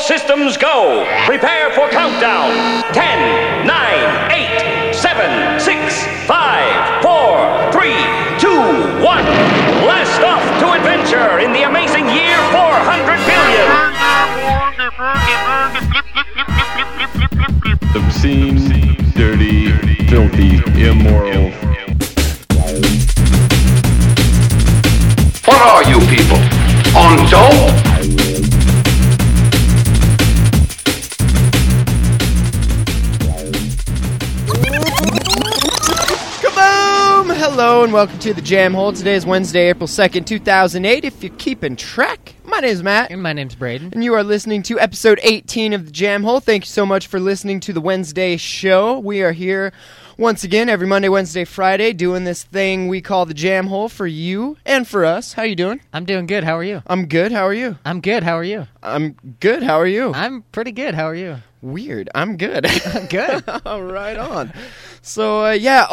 systems go. Prepare for countdown. 10, 9, 8, 7, 6, 5, 4, 3, 2, 1. Blast off to adventure in the amazing year 400 billion. Obscene, dirty, filthy, immoral. What are you people? On dope? Kaboom! Hello and welcome to the Jam Hole. Today is Wednesday, April 2nd, 2008. If you're keeping track, my name is Matt. And my name's Braden. And you are listening to episode 18 of the Jam Hole. Thank you so much for listening to the Wednesday show. We are here once again every Monday, Wednesday, Friday doing this thing we call the Jam Hole for you and for us. How you doing? I'm doing good. How are you? I'm good. How are you? I'm good. How are you? I'm good. How are you? I'm pretty good. How are you? Weird. I'm good. Good. Right on. So,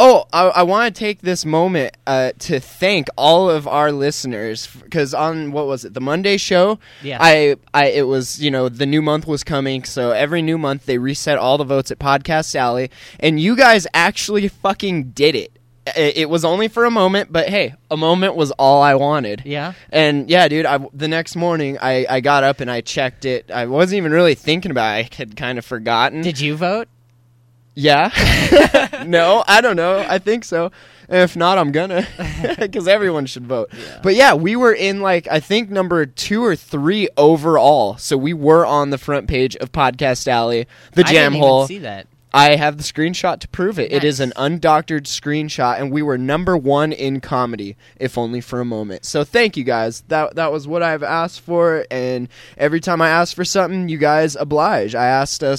I want to take this moment to thank all of our listeners, because on, what was it, the Monday show? Yeah. It was, the new month was coming, so every new month they reset all the votes at Podcast Alley, and you guys actually fucking did it. It was only for a moment, but hey, a moment was all I wanted. Yeah? And yeah, dude, the next morning I got up and I checked it. I wasn't even really thinking about it. I had kind of forgotten. Did you vote? Yeah. No, I don't know. I think so. If not, I'm gonna. Because everyone should vote. Yeah. But yeah, we were in, I think number 2 or 3 overall. So we were on the front page of Podcast Alley, the Jam Hole. I didn't even see that. I have the screenshot to prove it. Nice. It is an undoctored screenshot, and we were number 1 in comedy, if only for a moment. So thank you guys. That was what I've asked for, and every time I ask for something, you guys oblige. I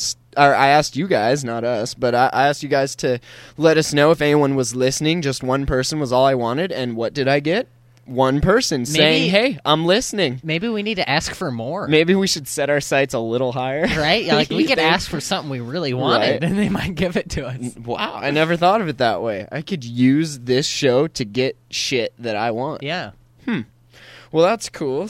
asked you guys, not us, but I asked you guys to let us know if anyone was listening. Just one person was all I wanted, and what did I get? One person saying, hey, I'm listening. Maybe we need to ask for more. Maybe we should set our sights a little higher. Right? We could ask for something we really wanted, and they might give it to us. Wow, I never thought of it that way. I could use this show to get shit that I want. Yeah. Well, that's cool.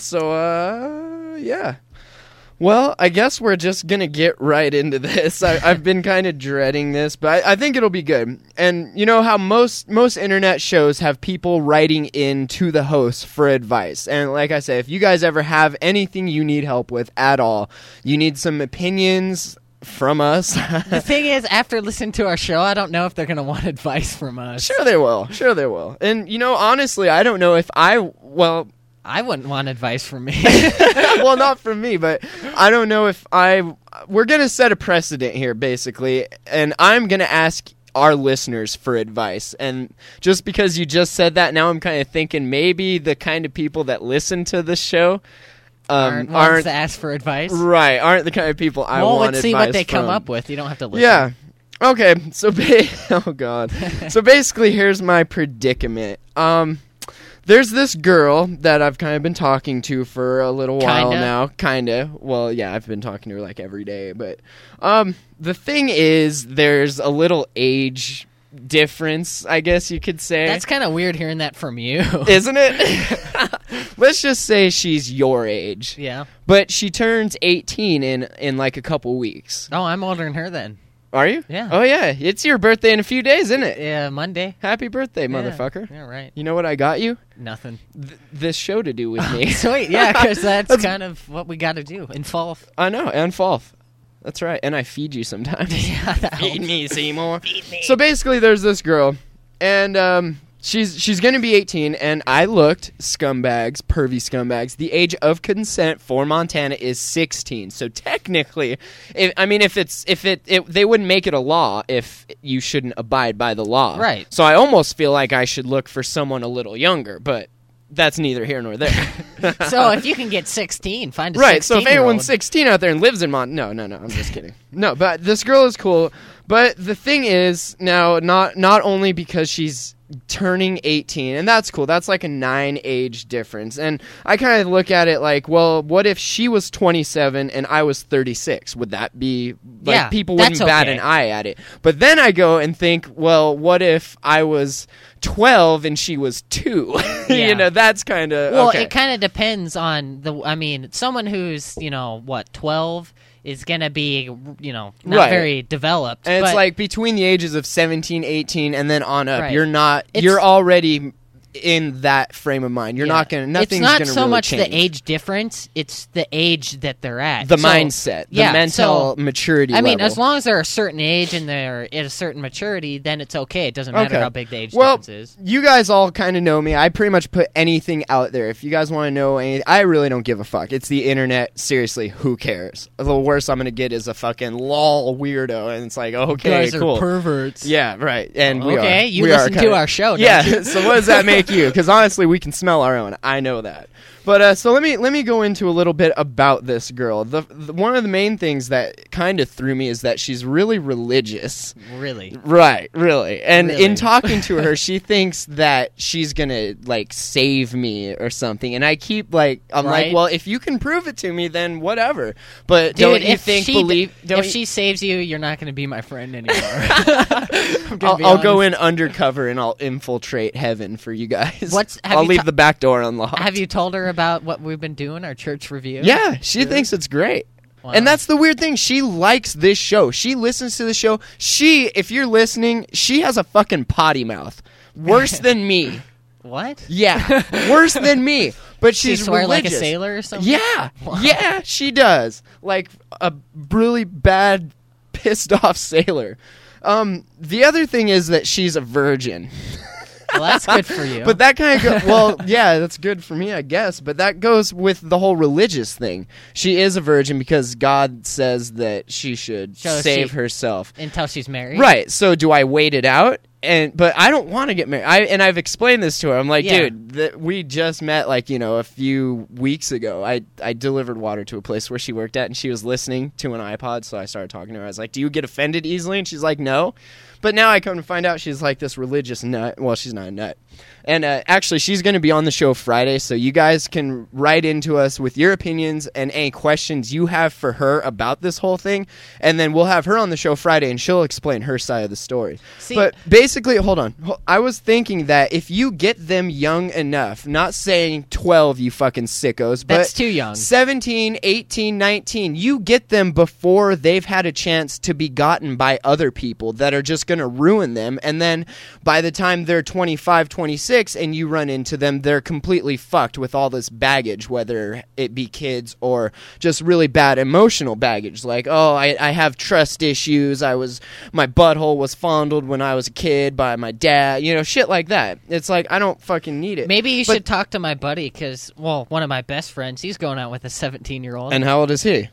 So, yeah. Well, I guess we're just going to get right into this. I've been kind of dreading this, but I think it'll be good. And you know how most internet shows have people writing in to the host for advice. And like I say, if you guys ever have anything you need help with at all, you need some opinions from us. The thing is, after listening to our show, I don't know if they're going to want advice from us. Sure they will. And, honestly, I don't know if I wouldn't want advice from me. Well, not from me, but I don't know if we're going to set a precedent here, basically, and I'm going to ask our listeners for advice. And just because you just said that, now I'm kind of thinking maybe the kind of people that listen to this show aren't ones to ask for advice. Right, aren't the kind of people I want advice from. Let's see what they come up with. You don't have to listen. Yeah. Okay, so oh god. So basically, here's my predicament. There's this girl that I've kind of been talking to for a little while now. Kinda. Well, yeah, I've been talking to her every day. But the thing is, there's a little age difference, I guess you could say. That's kind of weird hearing that from you. Isn't it? Let's just say she's your age. Yeah. But she turns 18 in a couple weeks. Oh, I'm older than her then. Are you? Yeah. Oh, yeah. It's your birthday in a few days, isn't it? Yeah, Monday. Happy birthday, motherfucker. Yeah, right. You know what I got you? Nothing. This show to do with me. Sweet, yeah, because that's kind of what we got to do in fall. I know, and fall. That's right, and I feed you sometimes. Yeah, that Feed me, Seymour. Feed me. So basically, there's this girl, and she's going to be 18, and I looked, scumbags, pervy scumbags, the age of consent for Montana is 16. So technically, they wouldn't make it a law if you shouldn't abide by the law. Right. So I almost feel like I should look for someone a little younger, but that's neither here nor there. So if you can get 16, find a 16-year-old. Right, so if anyone's 16 out there and lives in No, I'm just kidding. No, but this girl is cool. But the thing is, now, not only because she's turning 18, and that's cool. That's like a 9 age difference. And I kind of look at it like, well, what if she was 27 and I was 36? Would that be like, Yeah, people wouldn't that's bat okay. an eye at it? But then I go and think, well, what if I was 12 and she was 2? Yeah. That's kind of Well, okay. it kind of depends on someone who's 12 is gonna be not Right. very developed. And it's but- like between the ages of 17, 18, and then on up, Right. you're already in that frame of mind. You're Yeah. not gonna. Nothing's It's not gonna so really much change. the age difference; it's the age that they're at, the So- mindset, the yeah, mental maturity. I mean, level. as long as they're a certain age and they're at a certain maturity, then it's okay. It doesn't matter Okay. how big the age Well, difference is. you guys all kind of know me. I pretty much put anything out there. If you guys want to know anything, I really don't give a fuck. It's the internet. Seriously, who cares? The worst I'm gonna get is a fucking lol weirdo, and it's like, okay, You guys cool. are perverts. Yeah, right. And we are. Okay, you We are listen to kinda- our show, don't Yeah. you? So what does that make you? Because honestly, we can smell our own. I know that. But so let me go into a little bit about this girl. The one of the main things that kind of threw me is that she's really religious. Really. Right, really. And Really? in talking to her, she thinks that she's gonna like save me or something. And I keep like, I'm like, Right. well, if you can prove it to me, then whatever. But Dude, don't you if think she, believe? Don't if you- she saves you, you're not going to be my friend anymore. I'm gonna be I'll go honest. in undercover and I'll infiltrate heaven for you guys. Have I'll you leave ta- the back door unlocked. Have you told her about what we've been doing, our church review? Yeah, she thinks it's great. Wow. And that's the weird thing. She likes this show. She listens to the show. If you're listening, she has a fucking potty mouth. Worse than me. What? Yeah, worse than me. But She she's swear like a religious. sailor or something? Yeah, yeah, she does. Like a really bad, pissed off sailor. The other thing is that she's a virgin. Well, that's good for you. But that kind of well, yeah, that's good for me, I guess. But that goes with the whole religious thing. She is a virgin because God says that she should So save she- herself. Until she's married? Right. So do I wait it out? But I don't want to get married. I've explained this to her. I'm like, Yeah. dude, we just met like a few weeks ago. I delivered water to a place where she worked at, and she was listening to an iPod. So I started talking to her. I was like, do you get offended easily? And she's like, no. But now I come to find out she's like this religious nut. Well, she's not a nut. And actually, she's going to be on the show Friday, so you guys can write into us with your opinions and any questions you have for her about this whole thing. And then we'll have her on the show Friday, and she'll explain her side of the story. See- But basically, hold on. I was thinking that if you get them young enough, not saying 12, you fucking sickos, but That's too young. 17, 18, 19, you get them before they've had a chance to be gotten by other people that are just going to ruin them. And then by the time they're 25, 26, and you run into them, they're completely fucked with all this baggage, whether it be kids or just really bad emotional baggage. Like, oh, I have trust issues. My butthole was fondled when I was a kid by my dad. Shit like that. It's like, I don't fucking need it. Maybe you But- should talk to my buddy because, one of my best friends, he's going out with a 17-year-old. And how old is he?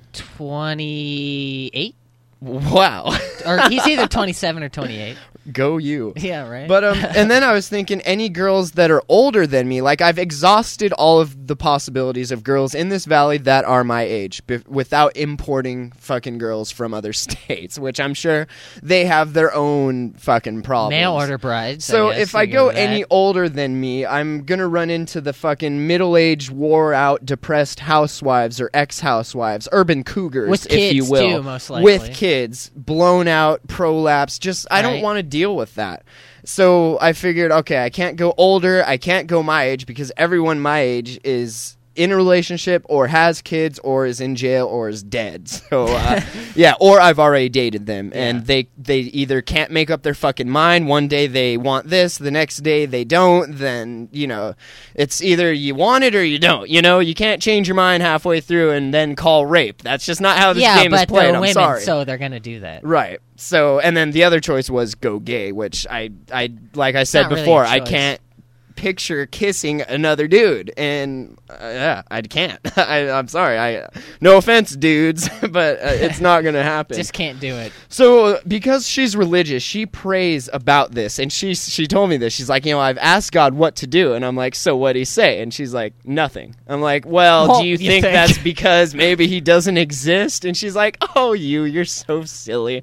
28? Wow. Or he's either 27 or 28. Go you. Yeah, right? But and then I was thinking any girls that are older than me, like I've exhausted all of the possibilities of girls in this valley that are my age without importing fucking girls from other states, which I'm sure they have their own fucking problems. Mail order brides. So guess if you I go with that. any older than me, I'm going to run into the fucking middle-aged, wore-out, depressed housewives or ex-housewives, urban cougars, With if you kids, will. too, most likely. With kids, blown out, prolapse. Just, I don't Right. want to deal with that. So I figured, okay, I can't go older, I can't go my age, because everyone my age is in a relationship or has kids or is in jail or is dead. So yeah, or I've already dated them and they either can't make up their fucking mind. One day they want this, the next day they don't. Then it's either you want it or you don't. You can't change your mind halfway through and then call rape. That's just not how this game is but played. they're I'm women, sorry. so they're going to do that. Right. So, and then the other choice was go gay, which I like I said not really before, a I choice. can't picture kissing another dude, and yeah, I can't. I'm sorry. No offense, dudes, but it's not gonna happen. Just can't do it. So, because she's religious, she prays about this, and she told me this. She's like, I've asked God what to do, and I'm like, so what'd he say? And she's like, nothing. I'm like, well, do you think that's because maybe he doesn't exist? And she's like, oh, you're so silly.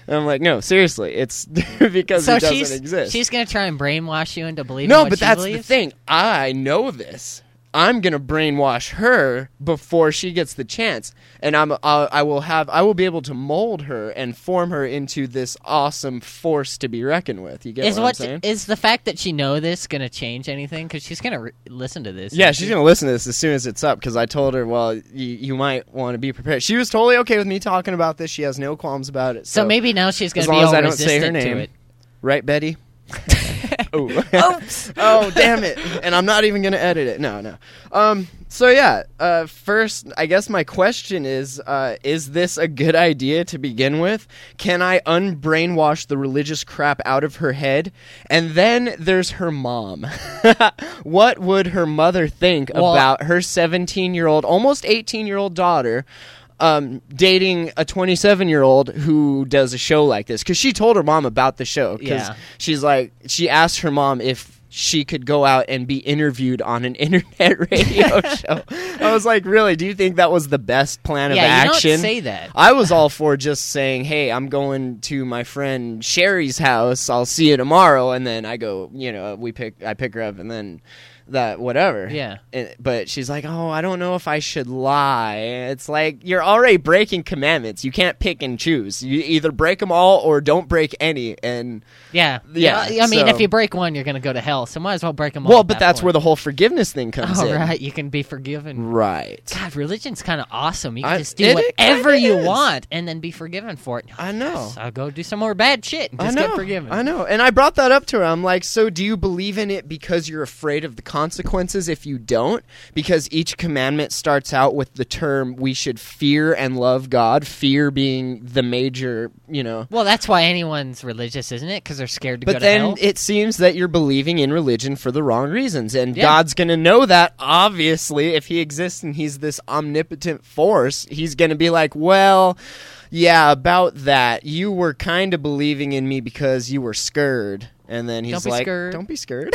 And I'm like, no, seriously, it's because So it doesn't exist. she's gonna try and brainwash you into believing. No, what but she that's believes? the thing. I know this. I'm gonna brainwash her before she gets the chance, and I will be able to mold her and form her into this awesome force to be reckoned with. You get what I'm saying? Is the fact that she know this gonna change anything? Because she's gonna listen to this. Yeah, she's gonna listen to this as soon as it's up. Because I told her, well, you might want to be prepared. She was totally okay with me talking about this. She has no qualms about it. So maybe now she's gonna as be long as all I don't say her resistant to name, it. right, Betty? Oh. Oops. Oh, damn it. And I'm not even going to edit it. No. So, yeah, first, I guess my question is this a good idea to begin with? Can I unbrainwash the religious crap out of her head? And then there's her mom. What would her mother think about her 17-year-old, almost 18-year-old daughter dating a 27-year-old who does a show like this? Because she told her mom about the show. Because she's like, she asked her mom if she could go out and be interviewed on an internet radio show. I was like, really? Do you think that was the best plan of action? You don't say that. I was all for just saying, hey, I'm going to my friend Sherry's house. I'll see you tomorrow. And then I go, I pick her up, and then that whatever. Yeah. But she's like, oh, I don't know if I should lie. It's like, you're already breaking commandments. You can't pick and choose. You either break them all or don't break any. And yeah. I mean, if you break one, you're going to go to hell. So might as well break them all. Well, but that's where the whole forgiveness thing comes in. Right. You can be forgiven. Right. God, religion's kind of awesome. You can just do whatever you want and then be forgiven for it. I know. So I'll go do some more bad shit and just get forgiven. I know. And I brought that up to her. I'm like, so do you believe in it because you're afraid of the consequences if you don't? Because each commandment starts out with the term, we should fear and love God, fear being the major, Well, that's why anyone's religious, isn't it? Because they're scared to go to hell. But then it seems that you're believing in religion for the wrong reasons, and God's going to know that, obviously. If he exists and he's this omnipotent force, he's going to be like, well, yeah, about that. You were kind of believing in me because you were scared. And then he's like, don't be scared.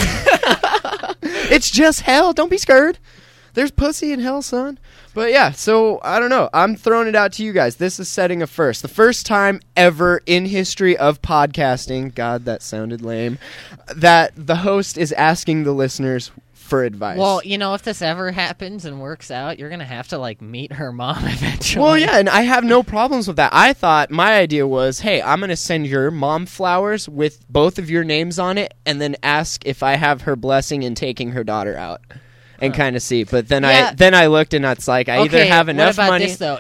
It's just hell. Don't be scared. There's pussy in hell, son. But yeah, so I don't know. I'm throwing it out to you guys. This is setting a first. The first time ever in history of podcasting, God, that sounded lame, that the host is asking the listeners for advice. Well, if this ever happens and works out, you're going to have to, meet her mom eventually. Well, yeah, and I have no problems with that. I thought my idea was, hey, I'm going to send your mom flowers with both of your names on it and then ask if I have her blessing in taking her daughter out and kind of see. But then I looked, and it's like, I either have enough money. What about this, though?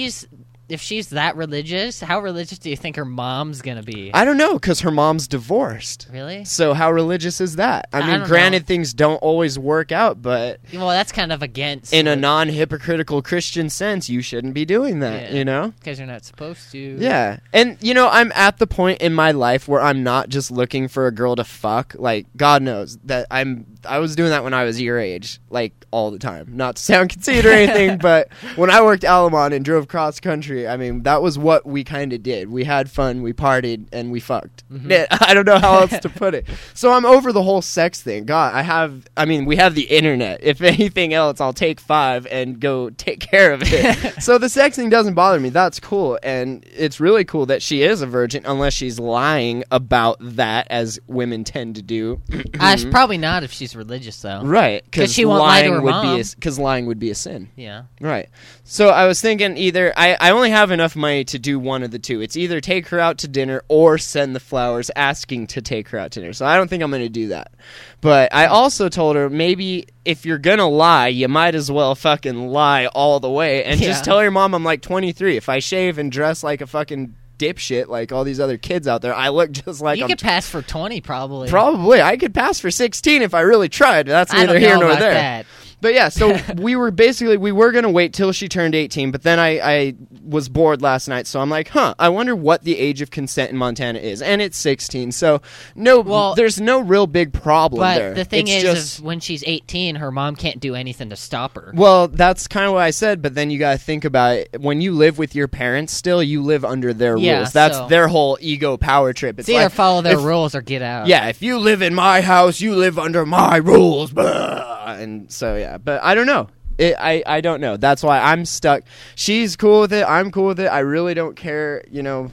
If she's that religious, how religious do you think her mom's going to be? I don't know, because her mom's divorced. Really? So how religious is that? I mean, granted, things don't always work out, but... Well, that's kind of against... In a non-hypocritical Christian sense, you shouldn't be doing that, Because you're not supposed to. Yeah. And, I'm at the point in my life where I'm not just looking for a girl to fuck. Like, God knows that I was doing that when I was your age, all the time. Not to sound conceited or anything, but when I worked Alamon and drove cross country, I mean, that was what we kind of did. We had fun, we partied, and we fucked. Mm-hmm. I don't know how else to put it. So I'm over the whole sex thing. God, we have the internet. If anything else, I'll take 5 and go take care of it. So the sex thing doesn't bother me. That's cool. And it's really cool that she is a virgin, unless she's lying about that, as women tend to do. Probably not if she's religious, though. Right. Because she won't lie to her mom. Because lying would be a sin. Yeah. Right. So I was thinking either... I only have enough money to do one of the two. It's either take her out to dinner or send the flowers asking to take her out to dinner. So I don't think I'm going to do that. But I also told her, maybe if you're going to lie, you might as well fucking lie all the way. And just tell your mom I'm like 23. If I shave and dress like a fucking dipshit like all these other kids out there, I look just like you could pass for 20 probably. Probably. I could pass for 16 if I really tried. That's neither here nor there. That. But yeah, so we were going to wait till she turned 18, but then I was bored last night, so I'm like, I wonder what the age of consent in Montana is. And it's 16, so there's no real big problem there. But the thing is, when she's 18, her mom can't do anything to stop her. Well, that's kind of what I said, but then you got to think about it. When you live with your parents still, you live under their rules. That's their whole ego power trip. It's either follow their rules or get out. Yeah, if you live in my house, you live under my rules. Blah. And so, yeah, but I don't know. I don't know. That's why I'm stuck. She's cool with it. I'm cool with it. I really don't care,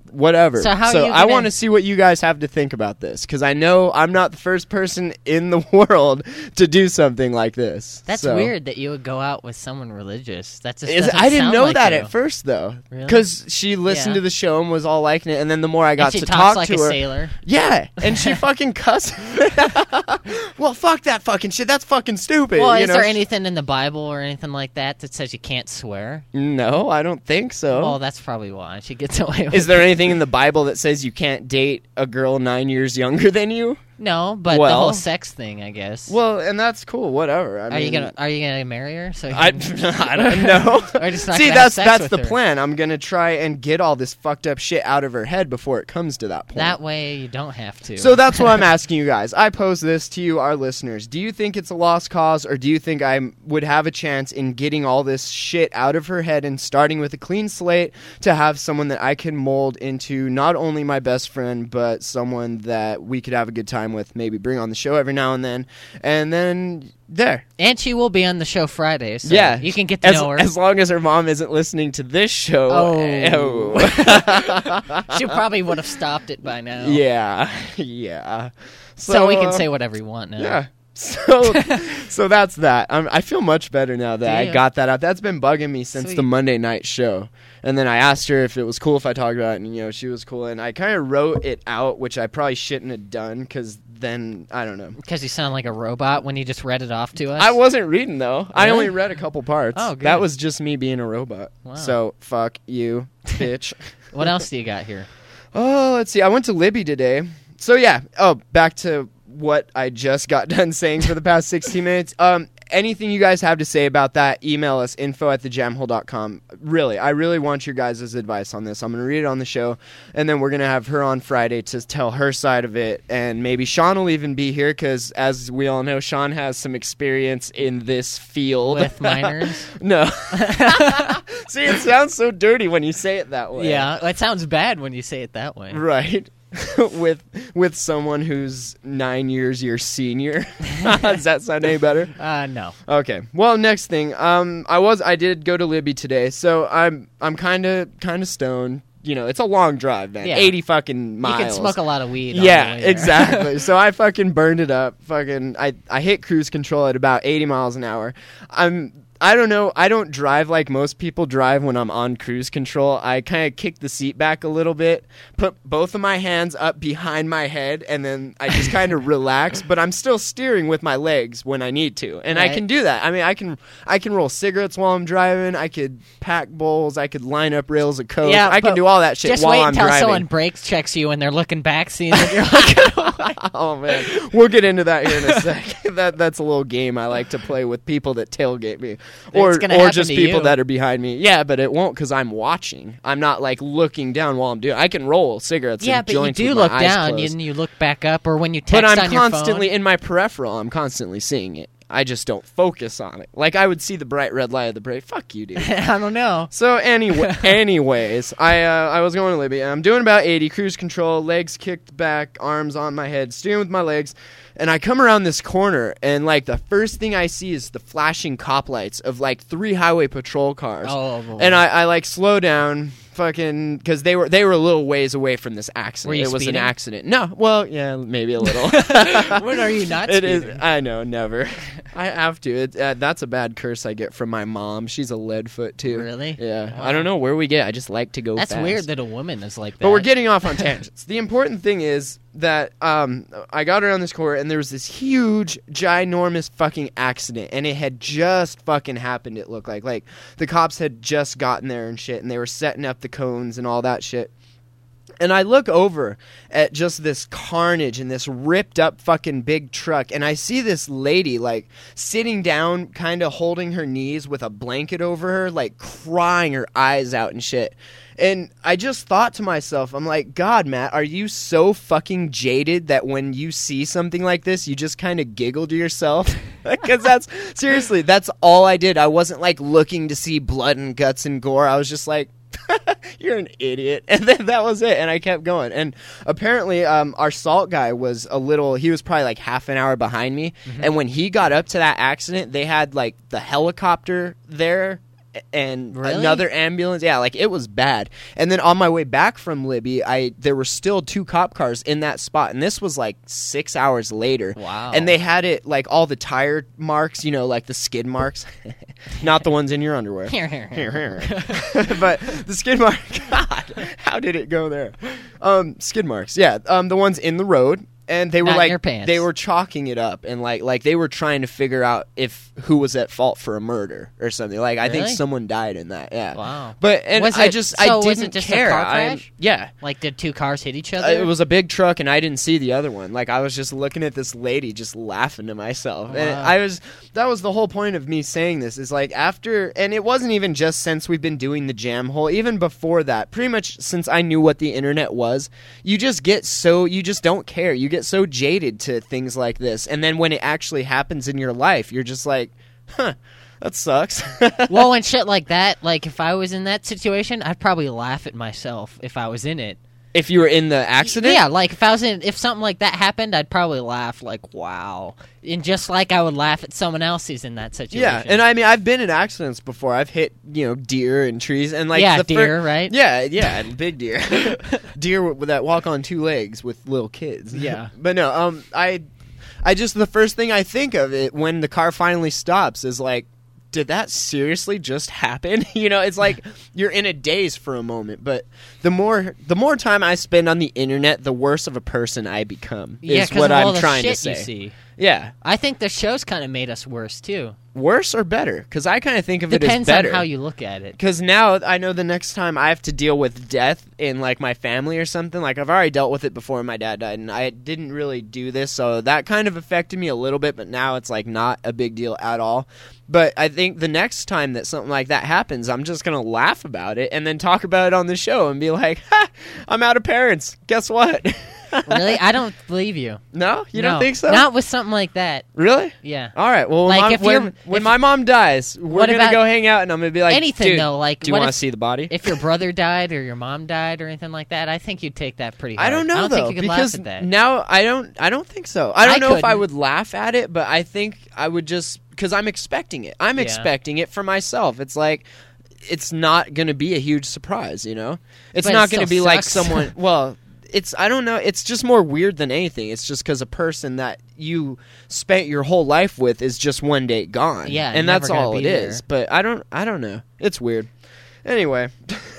whatever. So how are you I gonna- want to see what you guys have to think about this, because I know I'm not the first person in the world to do something like this. That's So- weird that you would go out with someone religious. That just Is- doesn't I didn't sound know like that you. at first, though, Really? because she listened Yeah. to the show and was all liking it, and then the more I got And she to talks talk like to a her, sailor. yeah, and she fucking cussed. Well, fuck that fucking shit. That's fucking stupid. Well, you is know? there anything in the Bible or anything like that that says you can't swear? No, I don't think so. Well, that's probably why she gets away with Is there anything in the Bible that says you can't date a girl 9 years younger than you? No, but the Well- whole sex thing, I guess. Well, and that's cool. Whatever. I are you mean, gonna marry her? So you I don't know. Or just not See, gonna have sex that's with the her. plan. I'm gonna try and get all this fucked up shit out of her head before it comes to that point. that way you don't have to. So that's what I'm asking you guys. I pose this to you, our listeners. Do you think it's a lost cause, or do you think I would have a chance in getting all this shit out of her head and starting with a clean slate to have someone that I can mold into not only my best friend, but someone that we could have a good time with, maybe bring on the show every now and then there. and she will be on the show Friday. So Yeah, you can get to know her. as long as her mom isn't listening to this show. She probably would have stopped it by now. yeah. So we can say whatever we want now. Yeah. So that's that. I feel much better now that I Yeah. got that out. That's been bugging me since Sweet. the Monday night show. And then I asked her if it was cool if I talked about it, and she was cool. And I kind of wrote it out, which I probably shouldn't have done, because then I don't know. Because you sound like a robot when you just read it off to us. I wasn't reading though. I Really? only read a couple parts. Oh, good. That was just me being a robot. Wow. So fuck you, bitch. What else do you got here? Oh, let's see. I went to Libby today. So yeah. Oh, back to what I just got done saying for the past 16 minutes. Anything you guys have to say about that, email us, info@thejamhole.com. Really, I really want your guys' advice on this. I'm going to read it on the show, and then we're going to have her on Friday to tell her side of it, and maybe Sean will even be here, because as we all know, Sean has some experience in this field. With minors? No. See, it sounds so dirty when you say it that way. Yeah, it sounds bad when you say it that way. Right. with someone who's 9 years your senior. Does that sound any better? No. Okay. Well, next thing, I did go to Libby today, so I'm kind of stoned. It's a long drive, man. Yeah. 80 fucking miles. You can smoke a lot of weed. on Yeah, the way there. exactly. So I fucking burned it up. I hit cruise control at about 80 miles an hour. I don't know. I don't drive like most people drive when I'm on cruise control. I kind of kick the seat back a little bit, put both of my hands up behind my head, and then I just kind of relax. But I'm still steering with my legs when I need to, and I Right. can do that. I mean, I can roll cigarettes while I'm driving. I could pack bowls. I could line up rails of coke. Yeah, I can but do all that shit Just while wait I'm until driving. someone brakes checks you and they're looking back, seeing that you're looking. Oh man, we'll get into that here in a sec. That's a little game I like to play with people that tailgate me, or gonna happen just to people you. that are behind me. Yeah, but it won't, because I'm watching. I'm not like looking down while I'm doing. I can roll cigarettes. Yeah, and but you joints do with my look eyes down closed. and you look back up, or when you text But I'm on your phone. constantly in my peripheral. I'm constantly seeing it. I just don't focus on it. Like I would see the bright red light of the brake. Fuck you, dude. I don't know. So anyways, I was going to Libby, and I'm doing about 80, cruise control, legs kicked back, arms on my head, steering with my legs, and I come around this corner, and like the first thing I see is the flashing cop lights of like 3 highway patrol cars, Oh, boy. and I like slow down. Fucking, because they were a little ways away from this accident. Were you It was speeding? an accident. No, well, yeah, maybe a little. When are you not It is. speeding? I know, never. I have to. That's a bad curse I get from my mom. She's a lead foot too. Really? Yeah. Wow. I don't know where we get. I just like to go. That's fast. weird that a woman is like that. But we're getting off on tangents. The important thing is that I got around this corner and there was this huge, ginormous fucking accident, and it had just fucking happened. It looked like the cops had just gotten there and shit, and they were setting up the cones and all that shit. And I look over at just this carnage and this ripped up fucking big truck, and I see this lady like sitting down, kind of holding her knees with a blanket over her, like crying her eyes out and shit. And I just thought to myself, I'm like, God, Matt, are you so fucking jaded that when you see something like this, you just kind of giggle to yourself? Because that's all I did. I wasn't like looking to see blood and guts and gore. I was just like, you're an idiot. And then that was it. And I kept going. And apparently our salt guy was he was probably like half an hour behind me. Mm-hmm. And when he got up to that accident, they had like the helicopter there. and Really? another ambulance. Yeah, like it was bad. And then on my way back from Libby, there were still 2 cop cars in that spot, and this was like 6 hours later. Wow. And they had it like all the tire marks, like the skid marks, not the ones in your underwear. But the skid mark. God, how did it go there? Skid marks. Yeah, the ones in the road. And they were Not in like your pants. they were chalking it up, and like they were trying to figure out who was at fault for a murder or something. Like I think Really? someone died in that. Yeah. Wow. But I was didn't it just care. a car crash? Yeah. Like, did 2 cars hit each other? It was a big truck, and I didn't see the other one. Like I was just looking at this lady, just laughing to myself. And Wow. that was the whole point of me saying this. Is like after, and it wasn't even just since we've been doing the jam hole. Even before that, pretty much since I knew what the internet was, you just don't care. You get so jaded to things like this, and then when it actually happens in your life, you're just like, huh, that sucks. Well, and shit like that, like, if I was in that situation, I'd probably laugh at myself if I was in it. If you were in the accident? Yeah, like, if something like that happened, I'd probably laugh, like, wow. And just like I would laugh at someone else who's in that situation. Yeah, and I mean, I've been in accidents before. I've hit, deer and trees, and like deer, right? Yeah, big deer, deer that walk on 2 legs with little kids. Yeah. But no, I just the first thing I think of it when the car finally stops is like, did that seriously just happen? It's like you're in a daze for a moment. But the more time I spend on the internet, the worse of a person I become. Yeah, is 'cause what of all I'm the trying to shit say. you see. Yeah, I think the show's kind of made us worse, too. worse or better? Because I kind of think of it as Depends better. on how you look at it. Because now I know the next time I have to deal with death in like my family or something, like I've already dealt with it before my dad died, and I didn't really do this, so that kind of affected me a little bit, but now it's like not a big deal at all. But I think the next time that something like that happens, I'm just going to laugh about it and then talk about it on the show and be like, ha, I'm out of parents. Guess what? Really? I don't believe you. No? You No, don't think so? Not with something like that. Really? Yeah. All right. Well, Like, when my mom dies, we're What going to about go hang out, and I'm going to be like, anything, dude, though, like, do you what want to if- see the body? If your brother died or your mom died or anything like that, I think you'd take that pretty hard. I don't know, I don't though, think you could because laugh at that. now I don't think so. I don't I know if I couldn't. would laugh at it, but I think I would just, because I'm expecting it. I'm Yeah. expecting it for myself. It's like, it's not going to be a huge surprise, It's But not it going to still be like sucks. someone, well, I don't know, it's just more weird than anything. It's just because a person that you spent your whole life with is just one day gone. Yeah, and never that's gonna all be it there. is. But I don't know. It's weird. Anyway.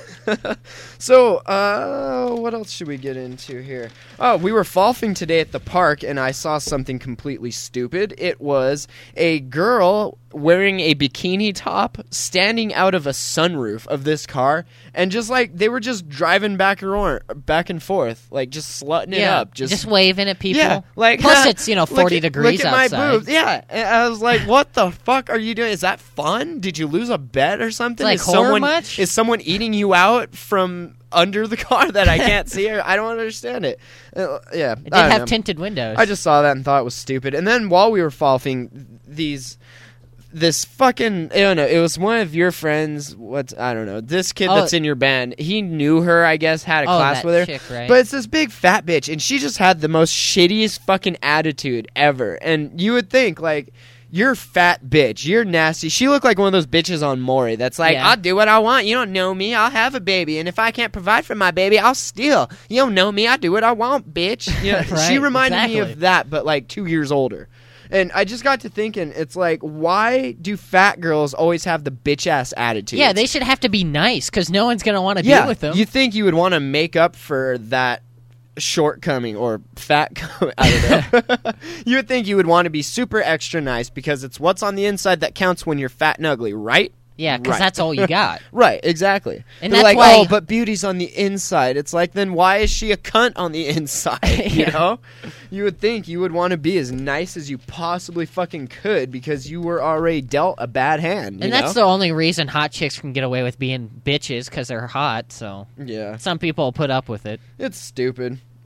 So, what else should we get into here? Oh, we were golfing today at the park, and I saw something completely stupid. It was a girl wearing a bikini top standing out of a sunroof of this car, and just like they were just driving back and forth, like just slutting it yeah, up, just waving at people. yeah, like Plus, it's 40 look degrees at my outside. boobs. Yeah, and I was like, "What the fuck are you doing? Is that fun? Did you lose a bet or something? Like is horror someone much? is someone eating you out from under the car that I can't see? Or I don't understand it. Yeah, It did I don't have know. tinted windows. I just saw that and thought it was stupid. And then while we were golfing, this fucking, I don't know, it was one of your friends, I don't know, this kid Oh. that's in your band, he knew her, I guess, had a Oh, class that with her. chick, right? But it's this big fat bitch, and she just had the most shittiest fucking attitude ever. And you would think, like, you're fat bitch, you're nasty. She looked like one of those bitches on Maury that's like, Yeah. I'll do what I want, you don't know me, I'll have a baby, and if I can't provide for my baby, I'll steal. You don't know me, I do what I want, bitch. You know, Right, she reminded me exactly. of that, but like 2 years older. And I just got to thinking, it's like, why do fat girls always have the bitch-ass attitude? Yeah, they should have to be nice because no one's going to want to Yeah, deal with them. you think you would want to make up for that shortcoming or fat I don't know. You would think you would want to be super extra nice because it's what's on the inside that counts when you're fat and ugly, right? Yeah, because Right. that's all you got. Right, exactly. And They're that's like, why- oh, but beauty's on the inside. It's like, then why is she a cunt on the inside? You Yeah. know? You would think you would want to be as nice as you possibly fucking could because you were already dealt a bad hand. And that's the only reason hot chicks can get away with being bitches because they're hot, so Yeah. some people will put up with it. It's stupid.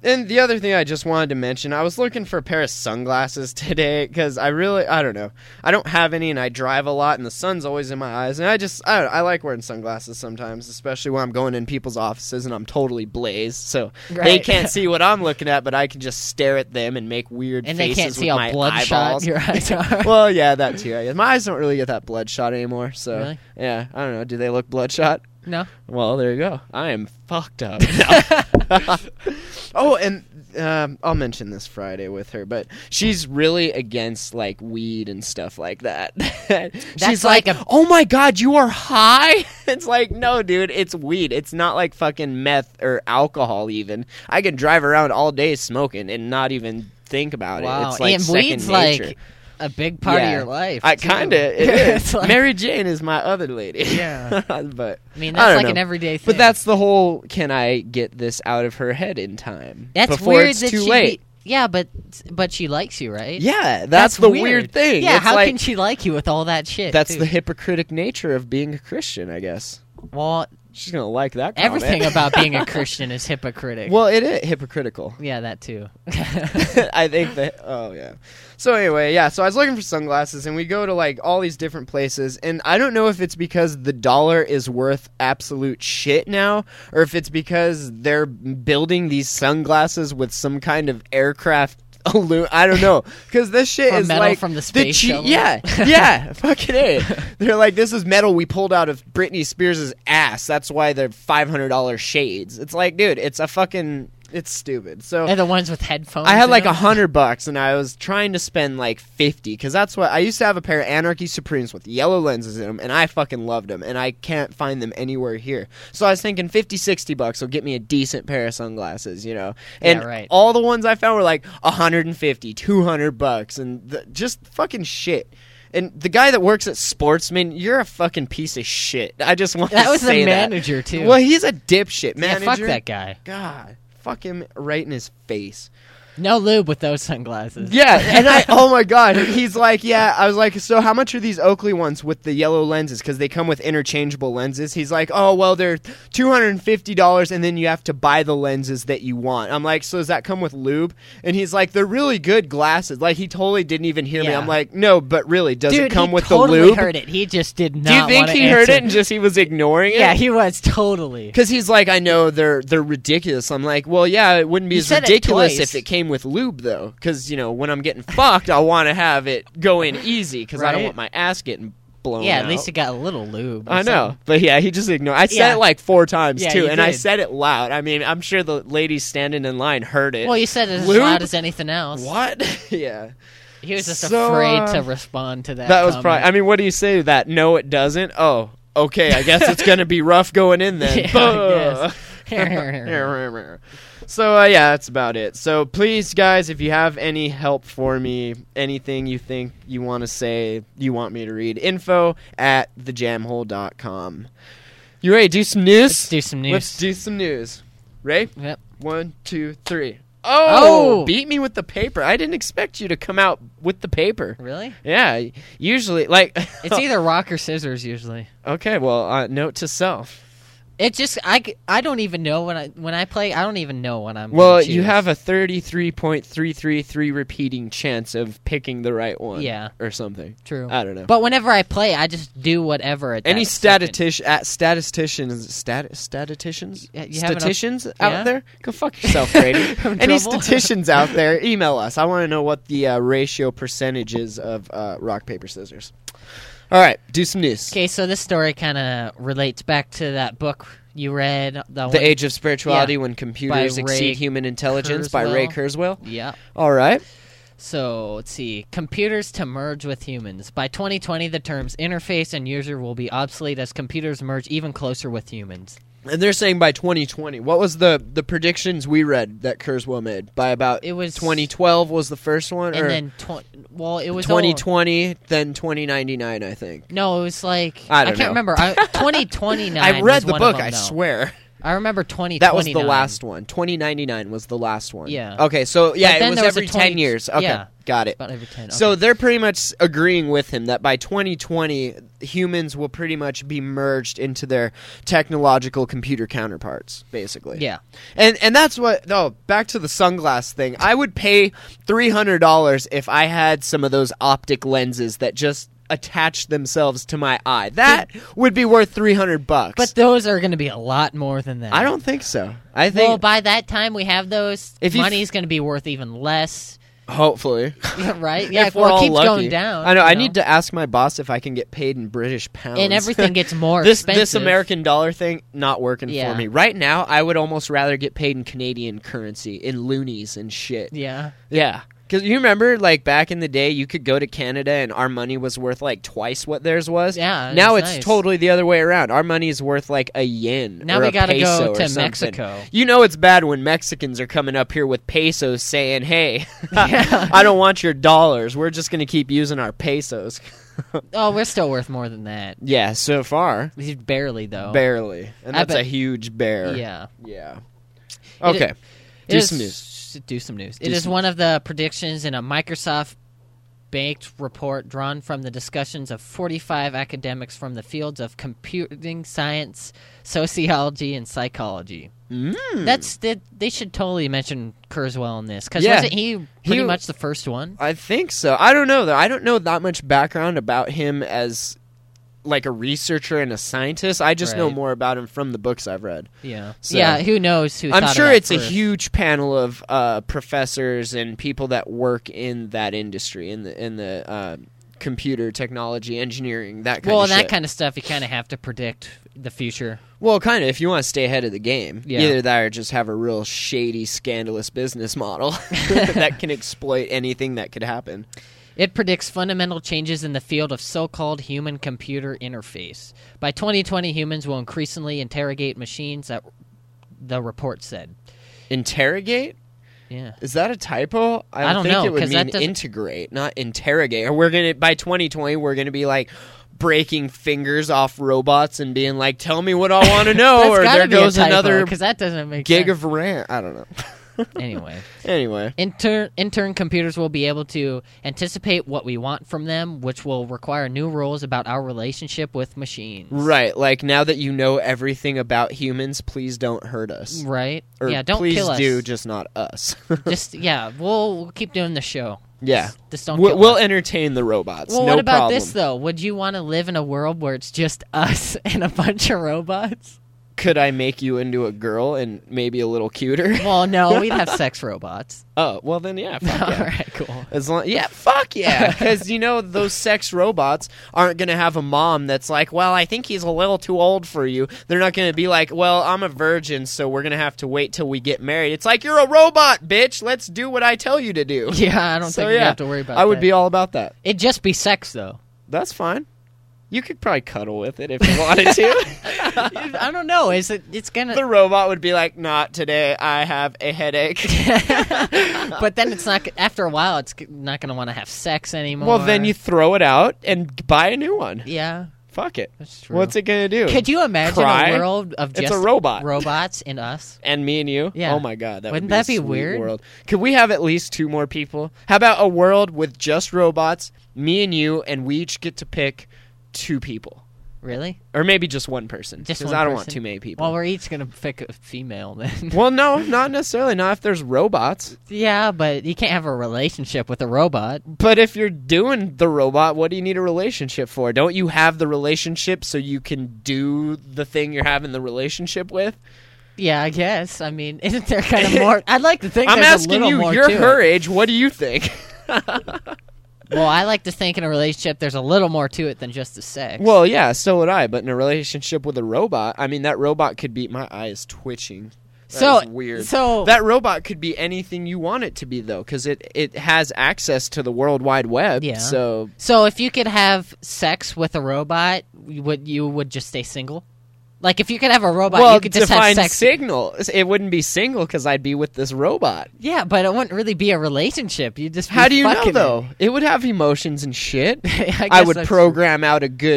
And the other thing I just wanted to mention, I was looking for a pair of sunglasses today because I don't know. I don't have any and I drive a lot and the sun's always in my eyes. And I like wearing sunglasses sometimes, especially when I'm going in people's offices and I'm totally blazed. So they Right. can't see what I'm looking at, but I can just stare at them and make weird And they faces can't see with how my bloodshot eyeballs. your eyes are. Well, yeah, that too. I guess. My eyes don't really get that bloodshot anymore. So, Really? yeah, I don't know. Do they look bloodshot? No. Well, there you go. I am fucked up. No. Oh, and I'll mention this Friday with her, but she's really against like weed and stuff like that. She's like like, a- "Oh my god, you are high?" It's like, "No, dude, it's weed. It's not like fucking meth or alcohol even. I can drive around all day smoking and not even think about it. Wow. It's like and second weed's nature." like a big part of Yeah. your life. I too. kind of it is. It's like- Mary Jane is my other lady. Yeah. but I mean, I that's don't like know. an everyday thing. But that's the whole. Can I get this out of her head in time? That's before weird it's that too she'd late. Be, yeah, but she likes you, right? Yeah, that's the weird. weird thing. Yeah, It's how like, can she like you with all that shit? That's too? the hypocritic nature of being a Christian, I guess. Well, She's gonna like that comment. everything about being a Christian is hypocritic. Well, it is hypocritical. yeah, that too. I think that. Oh yeah. So anyway, yeah. So I was looking for sunglasses, and we go to like all these different places, and I don't know if it's because the dollar is worth absolute shit now, or if it's because they're building these sunglasses with some kind of aircraft. I don't know, because this shit From is metal like from the space shuttle? yeah, fucking it. They're like, this is metal we pulled out of Britney Spears' ass. That's why they're $500 shades. It's like, dude, it's stupid. So They're the ones with headphones. I had in like them? $100 and I was trying to spend like 50 because that's what I used to have a pair of Anarchy Supremes with yellow lenses in them and I fucking loved them and I can't find them anywhere here. So I was thinking $50-$60 will get me a decent pair of sunglasses, you know. And Yeah, right. all the ones I found were like $150-$200 and just fucking shit. And the guy that works at Sportsman, you're a fucking piece of shit. I just want That to was say the that. manager too. Well, he's a dipshit yeah, manager. fuck that guy. God, fuck him right in his face. No lube with those sunglasses. Yeah, and oh my god, he's like, yeah, I was like, so how much are these Oakley ones with the yellow lenses? Because they come with interchangeable lenses. He's like, oh, well, they're $250 and then you have to buy the lenses that you want. I'm like, so does that come with lube? And he's like, they're really good glasses. Like, he totally didn't even hear me. Yeah. I'm like, no, but really, does Dude, it come he with totally the lube? heard it. He just did not. Do you think wanna he heard answer. it and just he was ignoring it? Yeah, he was totally. Because he's like, I know they're ridiculous. I'm like, well, yeah, it wouldn't be You as said it ridiculous twice. if it came with lube, though. Because, you know, when I'm getting fucked, I want to have it go in easy because I don't Right. want my ass getting blown Yeah, out. at least it got a little lube. or I know. something. But yeah, he just ignored. I said Yeah. it like 4 times, Yeah, too. you And I did. said it loud. I mean, I'm sure the ladies standing in line heard it. Well, you said it as Lube? loud as anything else. What? Yeah. He was just So, afraid to respond to that. That was comment. probably. I mean, what do you say to that? No, it doesn't? Oh, okay. I guess it's going to be rough going in then. Yeah, I guess. So, yeah, that's about it. So, please, guys, if you have any help for me, anything you think you want to say, you want me to read, info@thejamhole.com. You ready to do some news? Let's do some news. Let's do some news. Ready? Yep. 1, 2, 3. Oh! Beat me with the paper. I didn't expect you to come out with the paper. Really? Yeah, usually, like... It's either rock or scissors usually. Okay, well, note to self. It just I don't even know when I play. I don't even know when I'm. Well, gonna you choose. have a 33.333 repeating chance of picking the right one. Yeah. Or something. True. I don't know. But whenever I play, I just do whatever. At Any that second. statisticians Yeah, you have enough- statisticians Yeah? out there? Go fuck yourself, Brady. Any Trouble? statisticians out there, email us. I want to know what the ratio percentage is of rock, paper, scissors. All right, do some news. Okay, so this story kind of relates back to that book you read. The Age of Spirituality Yeah. When Computers By Ray Exceed Human Intelligence by Ray Kurzweil. Yeah. All right. So, let's see. Computers to merge with humans. By 2020, the terms interface and user will be obsolete as computers merge even closer with humans. And they're saying by 2020. What was the predictions we read that Kurzweil made? By about It was 2012 was the first one? And or then, it was all- 2020, then 2099, I think. No, it was like I don't can't know. remember. 2029. I read was the one of book, them, I though. swear. I remember 2029. That was the last one. 2099 was the last one. Yeah. Okay, so yeah, But it then was there was a every 20 10 years. Okay, yeah. got it. About every 10. Okay. So they're pretty much agreeing with him that by 2020, humans will pretty much be merged into their technological computer counterparts, basically. yeah. And that's what. Oh, back to the sunglass thing. I would pay $300 if I had some of those optic lenses that just attach themselves to my eye. That would be worth $300. But those are going to be a lot more than that. I don't think so. I think Well, by that time we have those, If you money's going to be worth even less. hopefully. Right? Yeah, If we're well, all it keeps lucky. going down. I know. you I need to ask my boss if I can get paid in British pounds. And everything gets more this expensive. American dollar thing not working Yeah. for me right now. I would almost rather get paid in Canadian currency, in loonies and shit. Yeah. Yeah. Because you remember, like, back in the day, you could go to Canada and our money was worth, like, twice what theirs was? Yeah, Now it's it's nice. totally the other way around. Our money is worth, like, a yen Now or we a gotta go peso or to something. Mexico. You know it's bad when Mexicans are coming up here with pesos saying, hey, I don't want your dollars. We're just going to keep using our pesos. Oh, we're still worth more than that. Yeah, so far. Barely, though. Barely. And I that's a bet- huge bear. Yeah. Yeah. It- Okay. It Do is- some news. Do some news. Do It is some one of the predictions in a Microsoft banked report drawn from the discussions of 45 academics from the fields of computing science, sociology, and psychology. They should totally mention Kurzweil in this, because Yeah. wasn't he pretty He- much the first one? I think so. I don't know, though. I don't know that much background about him as, like, a researcher and a scientist. I just know Right. more about him from the books I've read. Yeah. So- Yeah, who knows who I'm thought of sure that it's a first. huge panel of professors and people that work in that industry, in the computer technology, engineering, that kind Well, of and shit. that kind of stuff, you kind of have to predict the future. Well, kind of, if you want to stay ahead of the game. Yeah. Either that or just have a real shady, scandalous business model that can exploit anything that could happen. It predicts fundamental changes in the field of so-called human-computer interface. By 2020, humans will increasingly interrogate machines, that the report said. Interrogate? Yeah. Is that a typo? I don't think know, it would 'cause that mean doesn't- integrate, not interrogate. Or we're gonna by 2020 we're gonna be like breaking fingers off robots and being like, "Tell me what I want to know," That's or gotta there be a goes typo, another because that doesn't make gig sense. of rant. I don't know. Anyway. Anyway, In turn, computers will be able to anticipate what we want from them, which will require new rules about our relationship with machines. right? Like now that you know everything about humans, please don't hurt us. Right? Or Yeah, don't please kill us. do, just not us. Just, yeah, we'll keep doing the show. yeah, Just don't we'll, kill we'll us. entertain the robots. Well, no what about problem. this, though? Would you want to live in a world where it's just us and a bunch of robots? Could I make you into a girl and maybe a little cuter? Well, no, we'd have sex robots. Oh, well then, yeah. Fuck All yeah. right, cool. As long, yeah, fuck yeah, because you know those sex robots aren't gonna have a mom that's like, well, I think he's a little too old for you. They're not gonna be like, well, I'm a virgin, so we're gonna have to wait till we get married. It's like, you're a robot, bitch. Let's do what I tell you to do. Yeah, I don't So think we yeah, have to worry about I would that. be all about that. It'd just be sex, though. That's fine. You could probably cuddle with it if you wanted to. I don't know. It's gonna... The robot would be like, not today. I have a headache. But then it's not... After a while, it's not going to want to have sex anymore. Well, then you throw it out and buy a new one. Yeah, Fuck it. that's true. What's it gonna do? Could you imagine Cry? a world of It's just a robot. robots and us? And me and you? Yeah. Oh my god, that Wouldn't would that be be a sweet weird? World. Could we have at least 2 more people? How about a world with just robots, me and you, and we each get to pick 2 people? Really? Or maybe just one person. Just Because one I don't want person? too many people. Well, we're each going to pick a female then. Well, no, not necessarily. Not if there's robots. Yeah, but you can't have a relationship with a robot. But if you're doing the robot, what do you need a relationship for? Don't you have the relationship so you can do the thing you're having the relationship with? Yeah, I guess. I mean, isn't there kind of more? I'd like to think I'm there's a asking little you, more you're to her it. age, what do you think? Well, I like to think in a relationship there's a little more to it than just the sex. Well, yeah, so would I. But in a relationship with a robot, I mean, that robot could be. My eye is twitching. That so is weird. So That robot could be anything you want it to be, though, because it has access to the World Wide Web. Yeah. So So if you could have sex with a robot, you would just stay single? Like if you could have a robot, well, you could just have define sex. signal. It wouldn't be single because I'd be with this robot. Yeah, but it wouldn't really be a relationship. You just be How do you know fucking though? It would have emotions and shit. I I guess would that's program out a good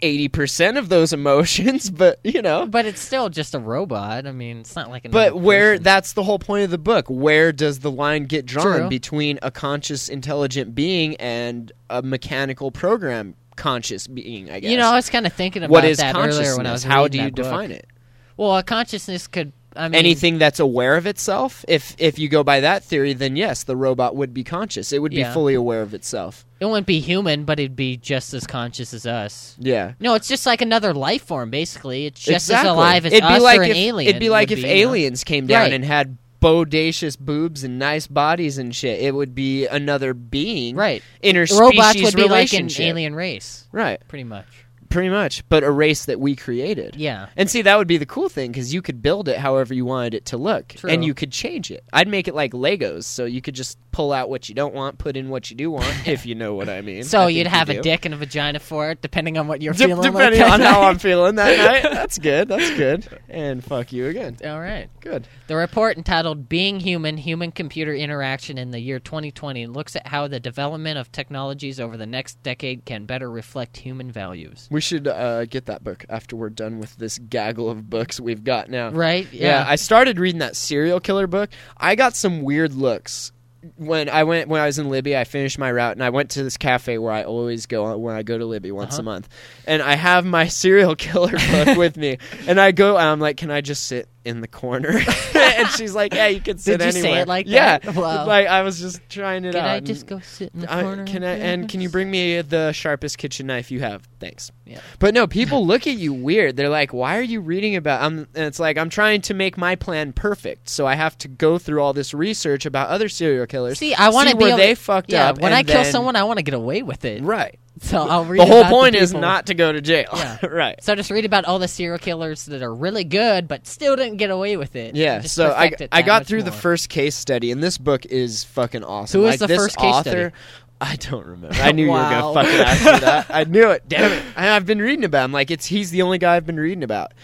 80% of those emotions, but But it's still just a robot. I mean, it's not like another But where person. that's the whole point of the book. Where does the line get drawn True. between a conscious, intelligent being and a mechanical program conscious being? I guess. I was kind of thinking about what is that consciousness? earlier when I was How reading do you that book. define it? Well, a consciousness could. I mean, Anything that's aware of itself. If you go by that theory, then yes, the robot would be conscious. It would be Yeah. fully aware of itself. It wouldn't be human, but it'd be just as conscious as us. Yeah. No, it's just like another life form, basically. It's just Exactly. as alive as It'd be us like or an if, alien. It'd be like would if be, aliens came down Right. and had bodacious boobs and nice bodies and shit. It would be another being. Right. Interspecies Robots would be like an relationship. alien race, Right. pretty much. Pretty much. But a race that we created. Yeah. And see, that would be the cool thing, because you could build it however you wanted it to look. True. And you could change it. I'd make it like Legos, so you could just pull out what you don't want, put in what you do want, if you know what I mean. So I you'd think have you a do. dick and a vagina for it, depending on what you're feeling. Depending like on that how night. I'm feeling that night. That's good. That's good. And fuck you again. All right. Good. The report entitled Being Human, Human-Computer Interaction in the Year 2020 looks at how the development of technologies over the next decade can better reflect human values. We should get that book after we're done with this gaggle of books we've got now. Right? Yeah, I started reading that serial killer book. I got some weird looks when I was in Libya. I finished my route and I went to this cafe where I always go when I go to Libya once a month. And I have my serial killer book with me. And I go and I'm like, "Can I just sit in the corner?" And she's like, "Yeah, you can sit Did you anywhere." say it like yeah. that? Wow. Like I was just trying it Can out. I and just go sit in the corner? Can you bring me the sharpest kitchen knife you have? Thanks. Yeah. But no, people look at you weird. They're like, "Why are you reading about?" And it's like, I'm trying to make my plan perfect, so I have to go through all this research about other serial killers. See, I want to be where able, they fucked yeah, up. when and I kill then- someone, I want to get away with it. right? So I'll read The whole about point is people- not to go to jail. Yeah. right. So just read about all the serial killers that are really good, but still didn't get away with it. Yeah, And just so perfect it I that got much through the more. first case study, and this book is fucking awesome. Who is like, the this first case author, study? I don't remember. I knew you were Wow. gonna fucking ask me that. I knew it. Damn it! I've been reading about him. Like he's the only guy I've been reading about.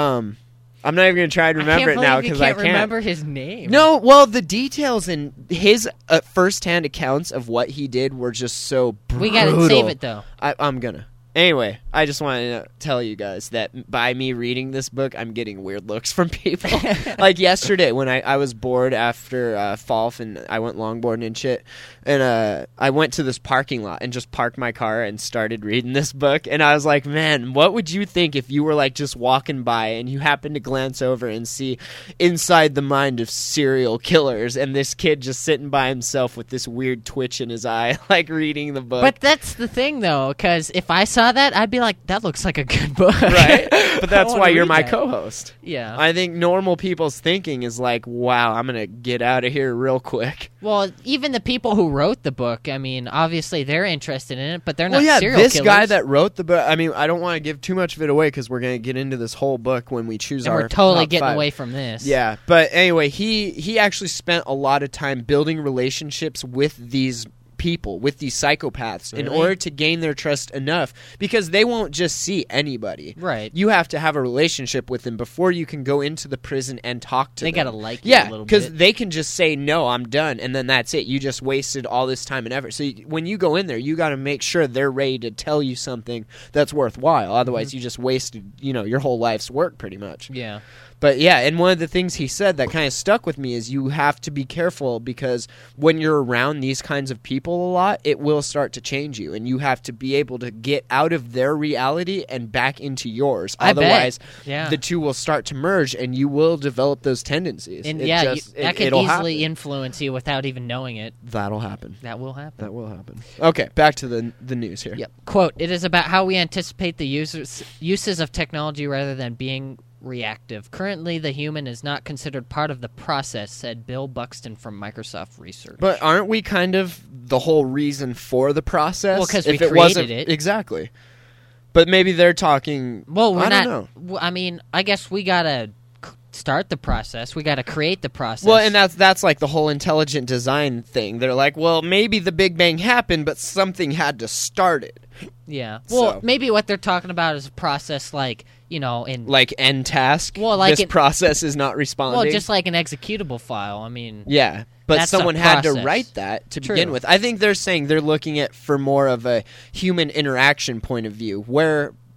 I'm not even gonna try to remember I it can't now believe you because I can't can't. remember his name. No, well, the details in his first-hand accounts of what he did were just so brutal. we gotta save it though. I'm gonna. Anyway, I just want to tell you guys that by me reading this book, I'm getting weird looks from people. Like yesterday when I was bored after Falf and I went longboarding and shit, and I went to this parking lot and just parked my car and started reading this book, and I was like, man, what would you think if you were like just walking by and you happened to glance over and see inside the mind of serial killers and this kid just sitting by himself with this weird twitch in his eye, like reading the book. But that's the thing though, because if I saw that, I'd be like, that looks like a good book. Right? But that's I wanna why you're read my that. co-host. Yeah. I think normal people's thinking is like, wow, I'm going to get out of here real quick. Well, even the people who wrote the book, I mean, obviously they're interested in it, but they're not Well, yeah, serial this killers. guy that wrote the book, I mean, I don't want to give too much of it away because we're going to get into this whole book when we choose and our we're totally top getting 5. away from this. Yeah, but anyway, he actually spent a lot of time building relationships with these people, with these psychopaths, in Really? order to gain their trust enough, because they won't just see anybody. Right. You have to have a relationship with them before you can go into the prison and talk to They them. gotta like you yeah, a little because bit. they can just say, no, I'm done, and then that's it. You just wasted all this time and effort. So when you go in there, you got to make sure they're ready to tell you something that's worthwhile. Otherwise, you just wasted, your whole life's work pretty much. Yeah. But yeah, and one of the things he said that kind of stuck with me is you have to be careful, because when you're around these kinds of people a lot, it will start to change you, and you have to be able to get out of their reality and back into yours. I bet. Otherwise, Yeah. the two will start to merge, and you will develop those tendencies. And It yeah, just- that can it'll easily happen. influence you without even knowing it. That'll happen. That will happen. That will happen. Okay, back to the news here. Yep. Quote, it is about how we anticipate the uses of technology rather than being reactive. Currently, the human is not considered part of the process, said Bill Buxton from Microsoft Research. But aren't we kind of the whole reason for the process? Well, 'cause If we it wasn't, created it. Exactly. But maybe they're talking... well, we're I not. don't know. I mean, I guess we gotta start the process. We gotta create the process. Well, and that's like the whole intelligent design thing. They're like, well, maybe the Big Bang happened, but something had to start it. yeah. Well, So- maybe what they're talking about is a process like in Like end task. Well, like this it- process is not responding. well, just like an executable file. I mean, yeah, but That's a someone had to process. write that to True. begin with. I think they're saying they're looking at for more of a human interaction point of view, where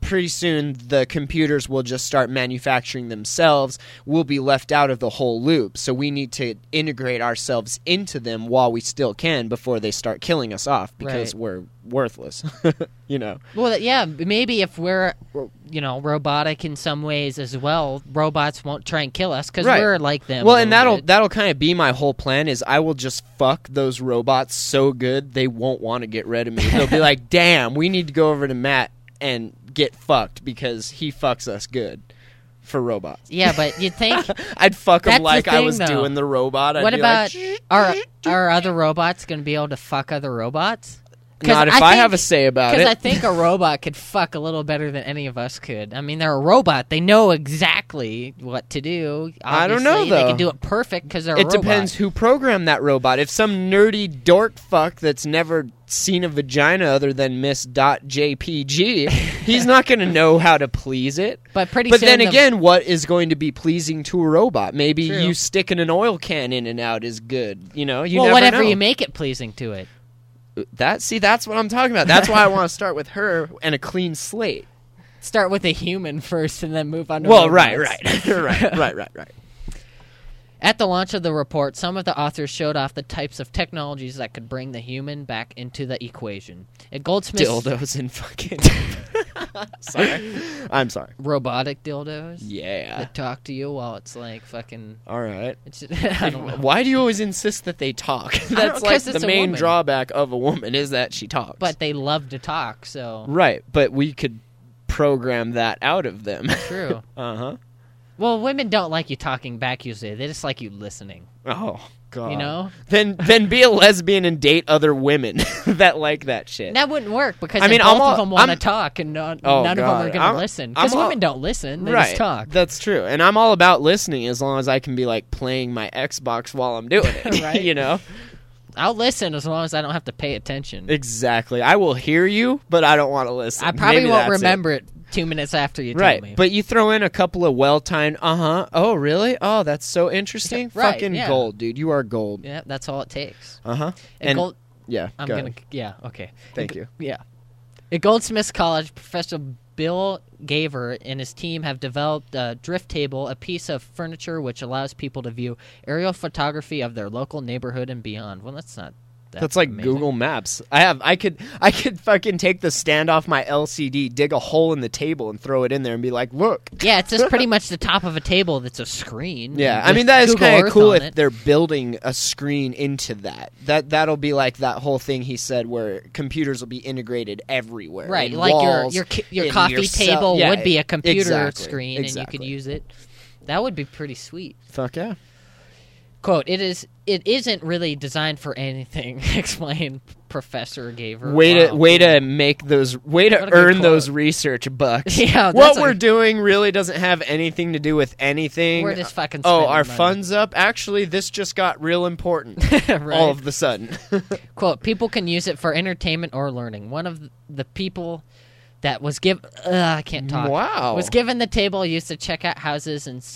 pretty soon the computers will just start manufacturing themselves. We'll be left out of the whole loop. So we need to integrate ourselves into them while we still can before they start killing us off because Right. we're worthless. You know. Well, yeah, maybe if we're, robotic in some ways as well, robots won't try and kill us because Right. we're like them. Well, a and little bit. that'll kind of be my whole plan is I will just fuck those robots so good they won't want to get rid of me. They'll be like, damn, we need to go over to Matt and get fucked because he fucks us good for robots. Yeah, but you think... I'd fuck That's him the like I thing, was though. doing the robot. I'd What be about like, are other robots going to be able to fuck other robots? not if I have a say about Because it. I think a robot could fuck a little better than any of us could. I mean, they're a robot; they know exactly what to do. I don't know, Obviously, They though. can do it perfect because they're a It robot. depends who programmed that robot. If some nerdy dork fuck that's never seen a vagina other than Miss.jpg, he's not going to know how to please it. But pretty But soon then the- again, what is going to be pleasing to a robot? Maybe True. you sticking an oil can in and out is good. You know, you well, never whatever know. you make it pleasing to it. That's what I'm talking about. That's why I want to start with her and a clean slate. Start with a human first, and then move on to Well, robots. right. At the launch of the report, some of the authors showed off the types of technologies that could bring the human back into the equation. At Goldsmith's Dildos and fucking. Sorry, I'm sorry. robotic dildos Yeah. that talk to you while it's like fucking. All right. It's I don't know. Why do you always insist that they talk? That's like 'cause it's the a main woman. drawback of a woman is that she talks. But they love to talk, so right, but we could program that out of them. true. Uh-huh. Well, women don't like you talking back usually. They just like you listening. Oh god. You know? Then be a lesbian and date other women that like that shit. That wouldn't work because I mean, both I'm all- of them want to I'm- talk and none Oh, of them God. are going to I'm- listen. Because I'm all- women don't listen. They right. just talk. That's true. And I'm all about listening as long as I can be like playing my Xbox while I'm doing it. Right. You know? I'll listen as long as I don't have to pay attention. Exactly. I will hear you, but I don't want to listen. I probably Maybe won't that's remember it 2 minutes after you tell Right, me. but you throw in a couple of well-timed, oh, really? Oh, that's so interesting. Right, Fucking yeah. gold, dude. You are gold. Yeah, that's all it takes. Uh-huh. At Gold- yeah, I'm go gonna. ahead. Yeah. Okay. Thank you. Yeah. At Goldsmiths College, Professor Bill Gaver and his team have developed a drift table, a piece of furniture which allows people to view aerial photography of their local neighborhood and beyond. Well, that's not. That's like amazing. Google Maps. I could fucking take the stand off my LCD, dig a hole in the table, and throw it in there and be like, look. Yeah, it's just pretty much the top of a table that's a screen. Yeah, I with mean that is Google kind of Earth cool on if it. they're building a screen into that. That'll be like that whole thing he said where computers will be integrated everywhere. Right, in like walls, your in coffee your cell- table yeah, would be a computer exactly, screen, and you could exactly. use it. That would be pretty sweet. Fuck yeah. Quote, it isn't really designed for anything, explained Professor Gaver. Way Wow. to make those What a good earn quote. those research bucks. Yeah, what that's we're a- doing really doesn't have anything to do with anything. We're just fucking Oh, spending our money. funds up. Actually, this just got real important. Right. All of the sudden. Quote, people can use it for entertainment or learning. One of the people that was given... I can't talk. Wow. Was given the table used to check out houses in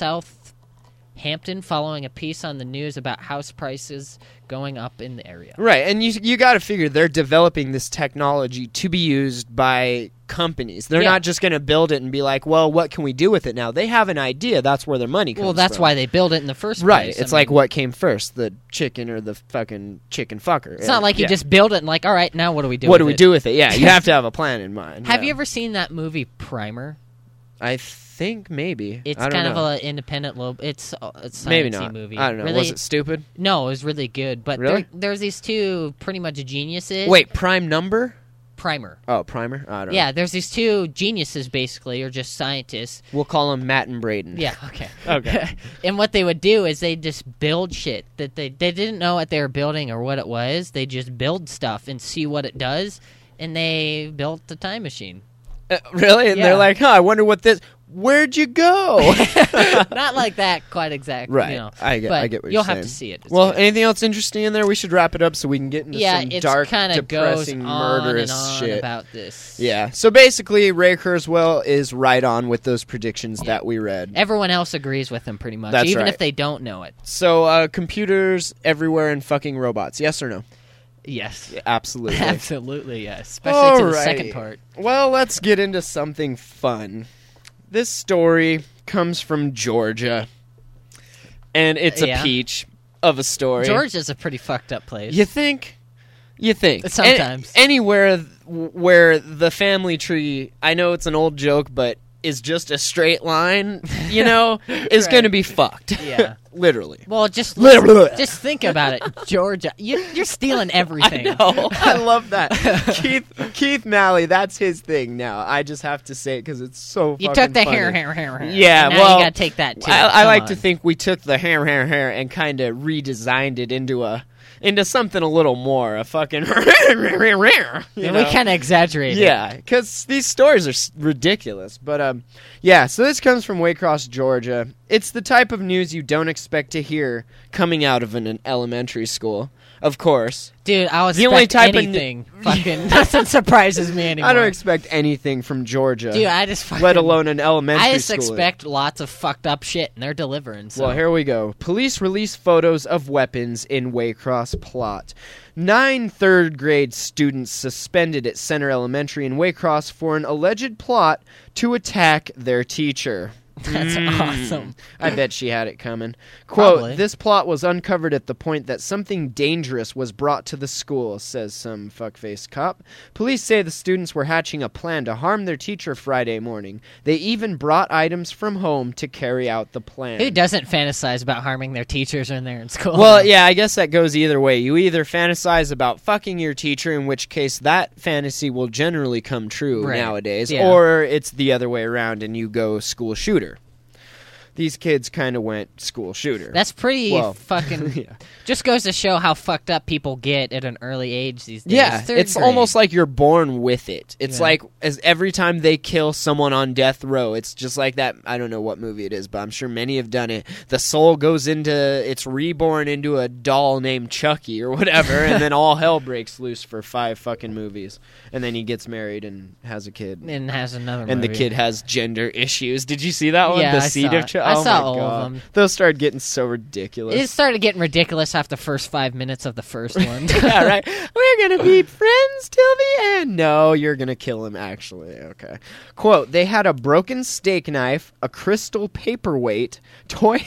Southampton following a piece on the news about house prices going up in the area. Right, and you got to figure they're developing this technology to be used by companies. They're Yeah. not just going to build it and be like, well, what can we do with it now? They have an idea. That's where their money comes Well, that's from. why they build it in the first Right, place. it's I like mean, what came first, the chicken or the fucking chicken fucker. It's not like you just build it and like, all right, now what do we do What with do we it? do with it? Yeah, you have to have a plan in mind. Have yeah. you ever seen that movie Primer? I think maybe. It's I don't kind know. of an independent little. It's a maybe sciencey not. movie. I don't know. Really, Was it stupid? No, it was really good. But Really? there's these two pretty much geniuses. Wait, prime number? Primer. Oh, primer. I don't know. Yeah, there's these two geniuses basically, or just scientists. We'll call them Matt and Braden. Yeah, okay. Okay. And what they would do is they just build shit that they didn't know what they were building or what it was. They just build stuff and see what it does, and they built the time machine. Really? And Yeah. they're like, I wonder what this. Where'd you go? Not like that, quite exactly. Right. You know. I get But what you're you'll saying. have to see it. It's Well, good. anything else interesting in there? We should wrap it up so we can get into yeah, some it's dark, kind of goes depressing, on murderous and on shit. about this. Yeah. So basically, Ray Kurzweil is right on with those predictions that we read. Everyone else agrees with him pretty much, That's even right. if they don't know it. So computers everywhere and fucking robots. Yes or no? Yes. Absolutely. Absolutely, yes. Especially to the Alrighty. second part. Well, let's get into something fun. This story comes from Georgia, and it's a Yeah. peach of a story. Georgia's a pretty fucked up place. You think? Sometimes. Anywhere where the family tree, I know it's an old joke, but is just a straight line, is Right. going to be fucked. Yeah. Literally. Well, just think about it, Georgia. You're stealing everything. I know. I love that. Keith Malley, that's his thing now. I just have to say it because it's so You fucking took the funny. hair. Yeah, Now well, you gotta take that too. I Come like on. to think we took the hair and kind of redesigned it into something a little more, a fucking Yeah, we kind of exaggerated. Yeah, because these stories are ridiculous. But, so this comes from Waycross, Georgia. It's the type of news you don't expect to hear coming out of an elementary school, of course. Dude, I was The only type of anything. Fucking nothing surprises me anymore. I don't expect anything from Georgia, Dude, I just fucking, let alone an elementary I just school. expect lots of fucked up shit, and they're delivering. So. Well, here we go. Police release photos of weapons in Waycross plot. 9 third-grade students suspended at Center Elementary in Waycross for an alleged plot to attack their teacher. That's awesome. I bet she had it coming. Quote, Probably. this plot was uncovered at the point that something dangerous was brought to the school, says some fuckface cop. Police say the students were hatching a plan to harm their teacher Friday morning. They even brought items from home to carry out the plan. Who doesn't fantasize about harming their teachers when they're in school? Well, yeah, I guess that goes either way. You either fantasize about fucking your teacher, in which case that fantasy will generally come true Right. nowadays, Yeah. or it's the other way around and you go school shooter. These kids kind of went school shooter. That's pretty Well, fucking. yeah. Just goes to show how fucked up people get at an early age these days. Yeah, Third it's grade. almost like you're born with it. It's Yeah. like as every time they kill someone on death row, it's just like that. I don't know what movie it is, but I'm sure many have done it. The soul goes it's reborn into a doll named Chucky or whatever, and then all hell breaks loose for 5 fucking movies. And then he gets married and has a kid. and has another. And the movie. kid has gender issues. Did you see that one? Yeah, the I Seed saw of it. Chucky. I Oh saw my all of God. them. Those started getting so ridiculous. It started getting ridiculous after the first 5 minutes of the first one. Yeah, right. We're gonna be friends till the end. No, you're gonna kill him. Actually, okay. Quote: they had a broken steak knife, a crystal paperweight, toy.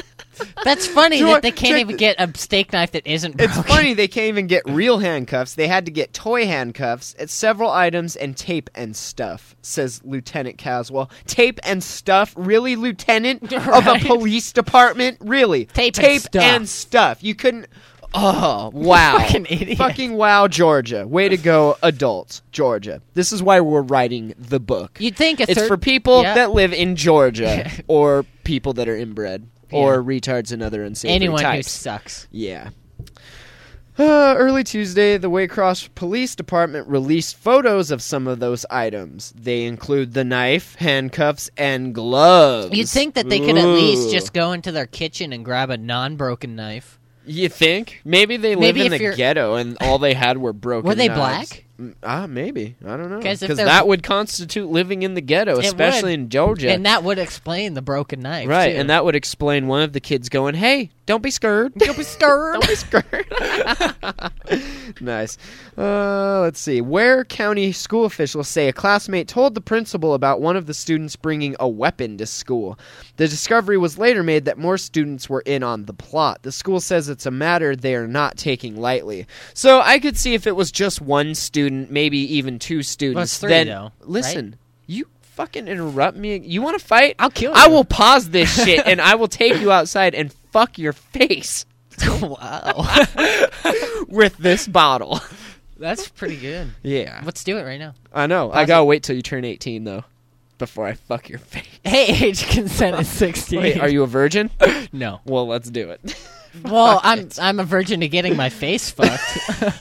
That's funny Do that I- they can't check even the- get a steak knife that isn't broken. It's funny they can't even get real handcuffs. They had to get toy handcuffs. It's several items and tape and stuff, says Lieutenant Caswell. Tape and stuff? Really, Lieutenant of a Right. police department? Really? Tape and stuff. and stuff. You couldn't. Oh, wow. Fucking idiot. Fucking wow, Georgia. Way to go, adults, Georgia. This is why we're writing the book. You'd think a It's third... for people Yeah. that live in Georgia or people that are inbred or Yeah. retards and other unsavory Anyone who types. sucks. Yeah. Early Tuesday, the Waycross Police Department released photos of some of those items. They include the knife, handcuffs, and gloves. You'd think that they could at least Ooh. just go into their kitchen and grab a non-broken knife. You think? Maybe they live Maybe in if the you're- ghetto and all they had were broken Were they knives. black? Maybe. I don't know. 'Cause if Because they're- that would constitute living in the ghetto, It especially would. in Georgia. And that would explain the broken knife, Right, too. and that would explain one of the kids going, "Hey, don't be scared. Don't be scared. Don't be scared." Nice. Let's see. Ware County school officials say a classmate told the principal about one of the students bringing a weapon to school. The discovery was later made that more students were in on the plot. The school says it's a matter they are not taking lightly. So I could see if it was just one student, maybe even 2 students. Well, it's 3, then though, listen, you fucking interrupt me. You want to fight? I'll kill I you. will pause this shit and I will take you outside and fuck your face Wow. with this bottle. That's pretty good. Yeah. Let's do it right now. I know. I gotta wait till you turn 18, though, before I fuck your face. Hey, age consent is 16. Wait, are you a virgin? No. Well, let's do it. Well, I'm a virgin to getting my face fucked.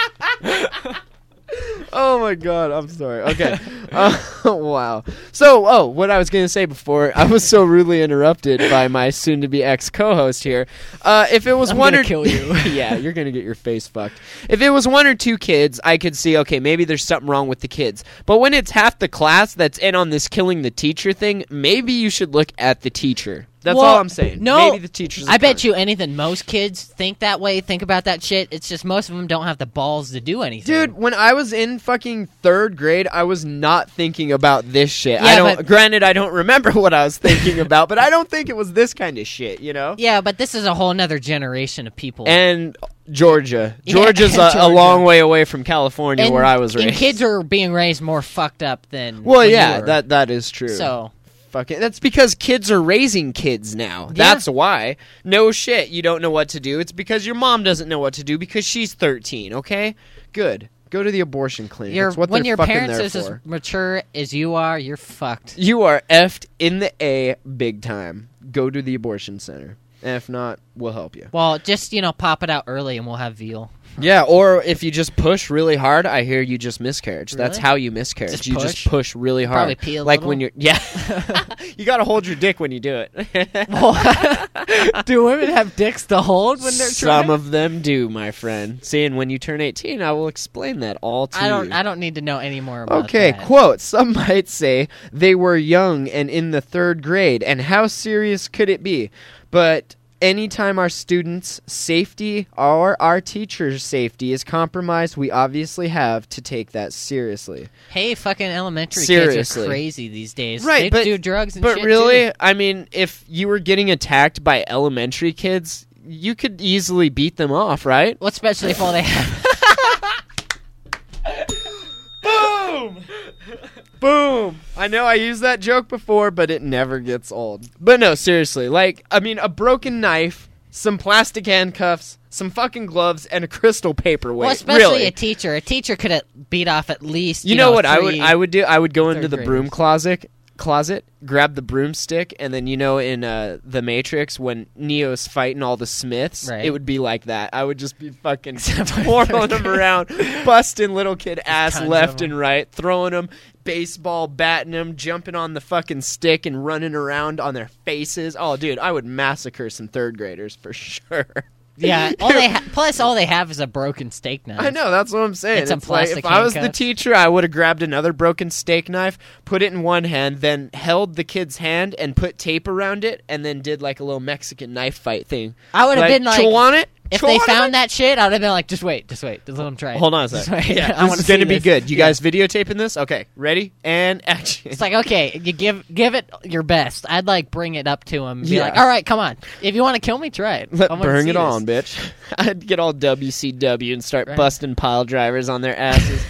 Oh my god, I'm sorry. Okay. Wow. So, what I was going to say before, I was so rudely interrupted by my soon-to-be ex-co-host here. If it was I'm one gonna or kill you. Yeah, you're going to get your face fucked. If it was 1 or 2 kids, I could see, okay, maybe there's something wrong with the kids. But when it's half the class that's in on this killing the teacher thing, maybe you should look at the teacher. That's Well, all I'm saying. No, Maybe the teachers. I bet you anything. Most kids think that way, think about that shit. It's just most of them don't have the balls to do anything. Dude, when I was in fucking 3rd grade, I was not thinking about this shit. Yeah, Granted, I don't remember what I was thinking about, but I don't think it was this kind of shit, you know? Yeah, but this is a whole nother generation of people. And Georgia. Yeah, Georgia's Georgia. a long way away from California, And- where I was raised. And kids are being raised more fucked up than. Well, when you yeah, were. that is true. So. Fucking, that's because kids are raising kids now. Yeah. That's why. No shit, you don't know what to do. It's because your mom doesn't know what to do because she's 13, okay? Good. Go to the abortion clinic. That's what when they're your fucking parents there is as for. mature as you are, you're fucked. You are effed in the A big time. Go to the abortion center. And if not, we'll help you. Well, just, pop it out early and we'll have veal. Yeah, or if you just push really hard, I hear you just miscarriage. That's Really? how you miscarriage. Just you push? just push really hard. Probably pee a like little? when you're you got to hold your dick when you do it. Do women have dicks to hold when they're Some of them do, my friend. See, and when you turn 18, I will explain that all to you. I don't need to know any more about Okay, that. quote, some might say they were young and in the 3rd grade, and how serious could it be? But anytime our students' safety or our teachers' safety is compromised, we obviously have to take that seriously. Hey, fucking elementary kids Seriously. are crazy these days. Right, They but do drugs and But shit, really, too. I mean, if you were getting attacked by elementary kids, you could easily beat them off, right? Well, especially if all they have... Boom! I know I used that joke before, but it never gets old. But no, seriously, a broken knife, some plastic handcuffs, some fucking gloves, and a crystal paperweight. Well, especially really. a teacher. A teacher could have beat off at least, You know what three I would do? I would go into third the broom graders. closet, grab the broomstick, and then in the Matrix when Neo's fighting all the Smiths, Right. it would be like that. I would just be fucking twirling them around, busting little kid ass tons left of 'em. and right, throwing them, baseball batting them, jumping on the fucking stick and running around on their faces. Oh, dude, I would massacre some 3rd graders for sure. Yeah, plus all they have is a broken steak knife. I know, that's what I'm saying. And some It's like, plastic if I was the handcuffs. teacher, I would have grabbed another broken steak knife, put it in one hand, then held the kid's hand and put tape around it, and then did like a little Mexican knife fight thing. I would have been like, chew on it? if Chew they on it? found that shit, I would have been like, just wait, just let them try it. Hold on a Just second. wait. Yeah, I this wanna is going to see be this. good. You Yeah. guys videotaping this? Okay, ready? And action. It's like, okay, you give it your best. I'd like bring it up to him and be Yeah. like, all right, come on. If you want to kill me, try it. I wanna Bring see it this. on, bitch. I'd get all WCW and start Right. busting pile drivers on their asses.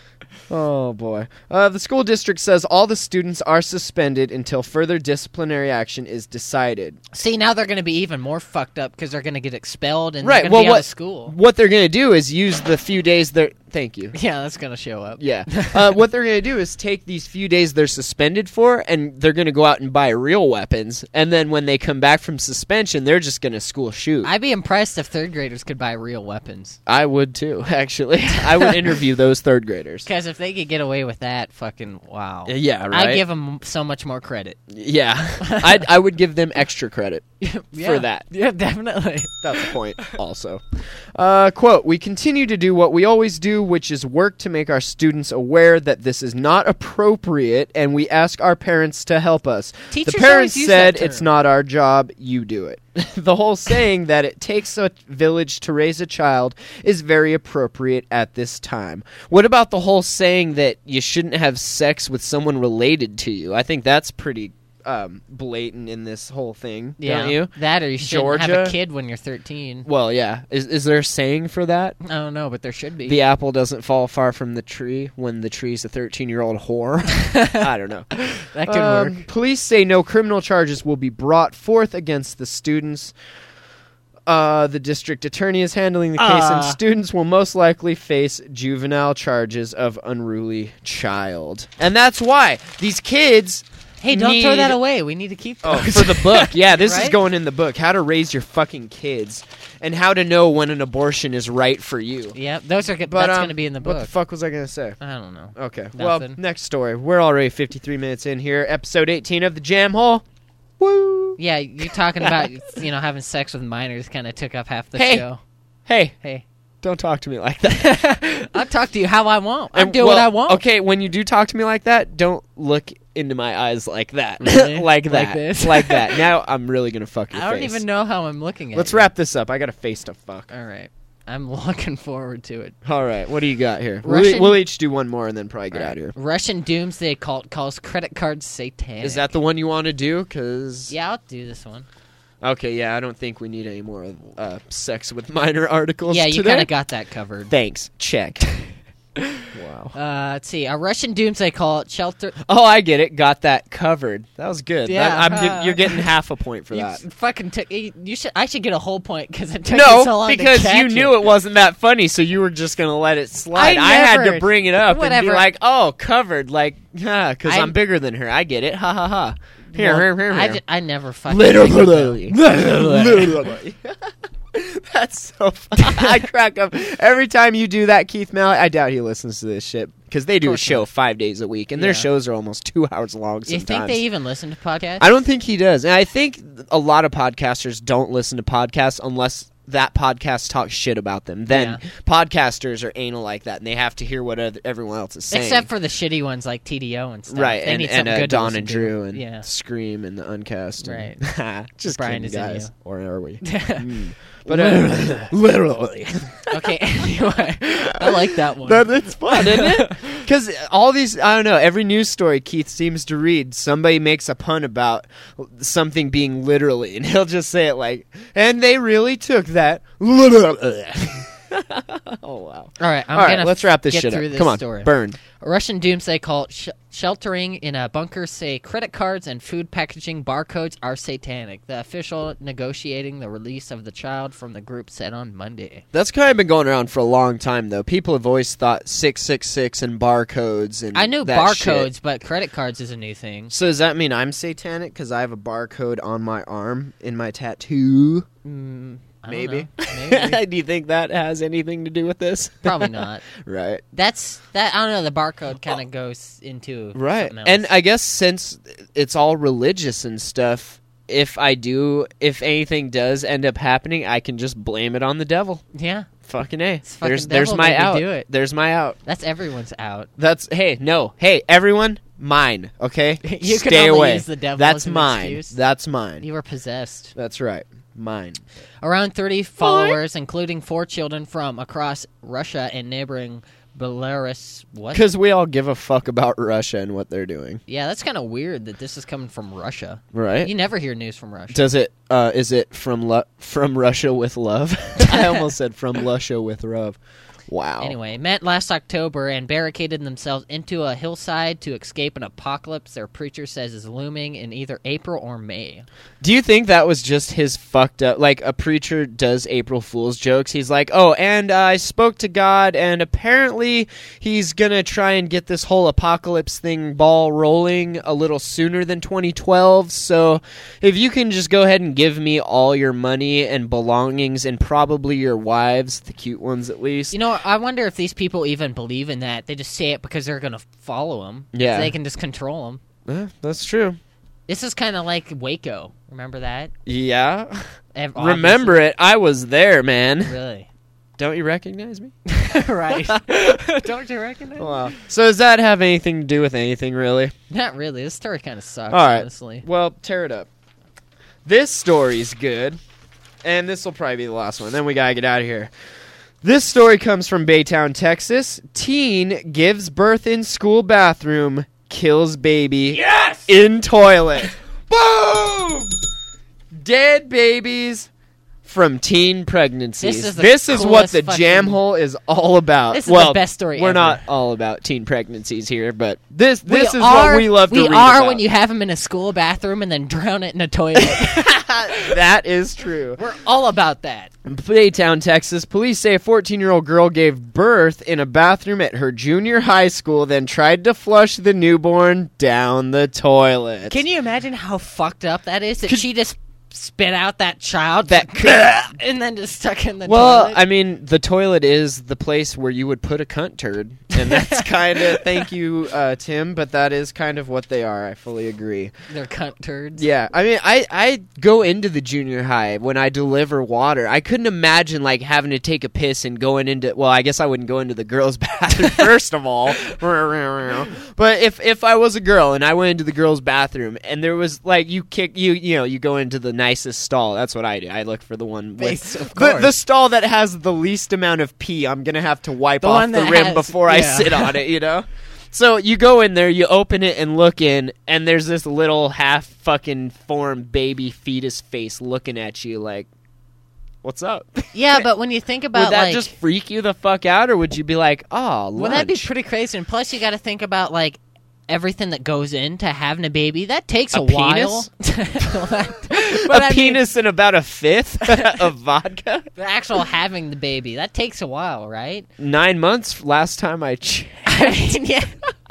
Oh, boy. The school district says all the students are suspended until further disciplinary action is decided. See, now they're going to be even more fucked up because they're going to get expelled and Right, they're well, going to be out what- of school. What they're going to do is use the few days they're... Thank you. Yeah, that's going to show up. Yeah. What they're going to do is take these few days they're suspended for, and they're going to go out and buy real weapons. And then when they come back from suspension, they're just going to school shoot. I'd be impressed if 3rd graders could buy real weapons. I would too, actually. I would interview those 3rd graders. Because if they could get away with that, fucking wow. Yeah, right? I'd give them so much more credit. Yeah. I would give them extra credit for that. Yeah, definitely. That's the point, also. Quote, we continue to do what we always do, which is work to make our students aware that this is not appropriate, and we ask our parents to help us. Teachers the parents always use said that it's term. not our job, you do it. The whole saying that it takes a village to raise a child is very appropriate at this time. What about the whole saying that you shouldn't have sex with someone related to you? I think that's pretty blatant in this whole thing, Yeah, don't you? that or you shouldn't have Georgia? a kid when you're 13. Well, yeah. Is there a saying for that? I don't know, but there should be. The apple doesn't fall far from the tree when the tree's a 13-year-old whore. I don't know. That could work. Police say no criminal charges will be brought forth against the students. The district attorney is handling the case, and students will most likely face juvenile charges of unruly child. And that's why these kids... Hey, don't throw that away. We need to keep Oh, those. for the book. Yeah, this is Right? going in the book. How to raise your fucking kids. And how to know when an abortion is right for you. Yep, those are good. But, That's going to be in the book. What the fuck was I going to say? I don't know. Okay. Well, Nothing. next story. We're already 53 minutes in here. Episode 18 of the Jam Hole. Woo! Yeah, you talking about having sex with minors kind of took up half the Hey. show. Hey, Hey, don't talk to me like that. I'll talk to you how I want. I And, do well, what I want. Okay, when you do talk to me like that, don't look into my eyes like that. Really? like Like that. this? Like that. Now I'm really going to fuck your I don't face. even know how I'm looking at Let's you. wrap this up. I got a face to fuck. All right. I'm looking forward to it. All right. What do you got here? Russian- We'll each do one more and then probably get All out of here. right. Russian doomsday cult calls credit cards satanic. Is that the one you want to do? Because Yeah, I'll do this one. okay, yeah, I don't think we need any more sex with minor articles. Yeah, you today. kind of got that covered. Thanks. Check. Wow. Let's see. A Russian doomsday cult shelter. Oh, I get it. Got that covered. That was good. Yeah. You're getting half a point for You that. fucking took. You should. I should get a whole point because it took you so No, long because to you catch knew it wasn't that funny, so you were just gonna let it slide. I I had to never- bring it up and whatever. be like, "Oh, covered," like, because I'm- I'm bigger than her. I get it. Ha ha ha. Here, Well, here, here. I never fucking. Literally. Literally. That's so funny. I crack up every time you do that, Keith Mallett. I doubt he listens to this shit because they do a course show not. 5 days a week, and Yeah. their shows are almost 2 hours long Do you sometimes. think they even listen to podcasts? I don't think he does. And I think a lot of podcasters don't listen to podcasts unless that podcast talks shit about them. Then podcasters are anal like that, and they have to hear what everyone else is saying. Except for the shitty ones like TDO and stuff. right, They and, need and something good to Don listen and to. Drew and Yeah. Scream and the Uncast. And Right. just Brian kidding, is in guys. you. Or are we? But Literally. okay. Anyway, I like that one. It's fun, isn't it? Because all these, I don't know, every news story Keith seems to read, somebody makes a pun about something being literally, and he'll just say it like, and they really took that literally. Oh, wow. All right, I'm All right, gonna let's wrap this get shit through up. this Come on, story. burn. A Russian doomsday cult sheltering in a bunker say credit cards and food packaging barcodes are satanic. The official negotiating the release of the child from the group said on Monday. That's kind of been going around for a long time, though. People have always thought 666 and barcodes and I knew that barcodes, shit. but credit cards is a new thing. So does that mean I'm satanic because I have a barcode on my arm in my tattoo? I don't Maybe. know. Maybe. Do you think that has anything to do with this? Probably not. Right. That I don't know. The barcode kind of goes into Right. something else. And I guess since it's all religious and stuff, if anything does end up happening, I can just blame it on the devil. yeah, Fucking A. fucking There's devil my made me out. do it. There's my out. that's everyone's out. Hey, everyone, mine, okay? You can Stay only away. use the devil That's as an mine. excuse. That's mine. You were possessed. That's right. Mine. Around 30 followers, including 4 children from across Russia and neighboring Belarus. What? Because we all give a fuck about Russia and what they're doing, Yeah, that's kind of weird that this is coming from Russia. right? You never hear news from Russia. Does it? Is it from Russia with love? I almost said from Russia with love. Wow. Anyway, met last October and barricaded themselves into a hillside to escape an apocalypse their preacher says is looming in either April or May. Do you think that was just his fucked up? Like a preacher does April Fool's jokes. He's like, "Oh, and I spoke to God, and apparently he's gonna try and get this whole apocalypse thing ball rolling a little sooner than 2012. So if you can just go ahead and give me all your money and belongings, and probably your wives, the cute ones at least." You know, I wonder if these people even believe in that. They just say it because they're going to follow them. Yeah. They can just control them. That's true. This is kind of like Waco. Remember that? Yeah. Obviously. Remember it. I was there, man. Really? Don't you recognize me? Right. Don't you recognize? Wow. So does that have anything to do with anything, really? Not really. This story kind of sucks, All right. honestly. Well, tear it up. This story's good, and this will probably be the last one. Then we gotta get out of here. This story comes from Baytown, Texas. Teen gives birth in school bathroom, kills baby in toilet. Boom! Dead babies from teen pregnancies. This is the what coolest the fucking- jam hole is all about. This is the best story We're ever. not all about teen pregnancies here, but this is We what are- we love to read We are about. when you have them in a school bathroom and then drown it in a toilet. That is true. We're all about that. In Baytown, Texas, police say a 14-year-old girl gave birth in a bathroom at her junior high school, then tried to flush the newborn down the toilet. Can you imagine how fucked up that is? That she just spit out that child That and then just stuck in the Well, toilet. I mean, the toilet is the place where you would put a cunt turd, and that's kind of thank you, Tim. But that is kind of what they are. I fully agree. They're cunt turds. Yeah, I mean, I go into the junior high when I deliver water. I couldn't imagine like having to take a piss and going into. Well, I guess I wouldn't go into the girls' bathroom first of all. But if I was a girl and I went into the girls' bathroom and there was like you go into the nicest stall. That's what I do. I look for the one with Of course. the stall that has the least amount of pee. I'm gonna have to wipe The off one the that rim has- before I yeah. sit on it. You know. So you go in there, you open it and look in, and there's this little half fucking formed baby fetus face looking at you like, "What's up?" Yeah, but when you think about Would that like, just freak you the fuck out, or would you be like, "Oh, lunch"? well, that'd be pretty crazy. And plus, you got to think about like everything that goes into having a baby. That takes a while. But a I mean, penis and about a fifth of vodka. the actual having the baby, that takes a while, right? 9 months last time I checked. I mean, yeah.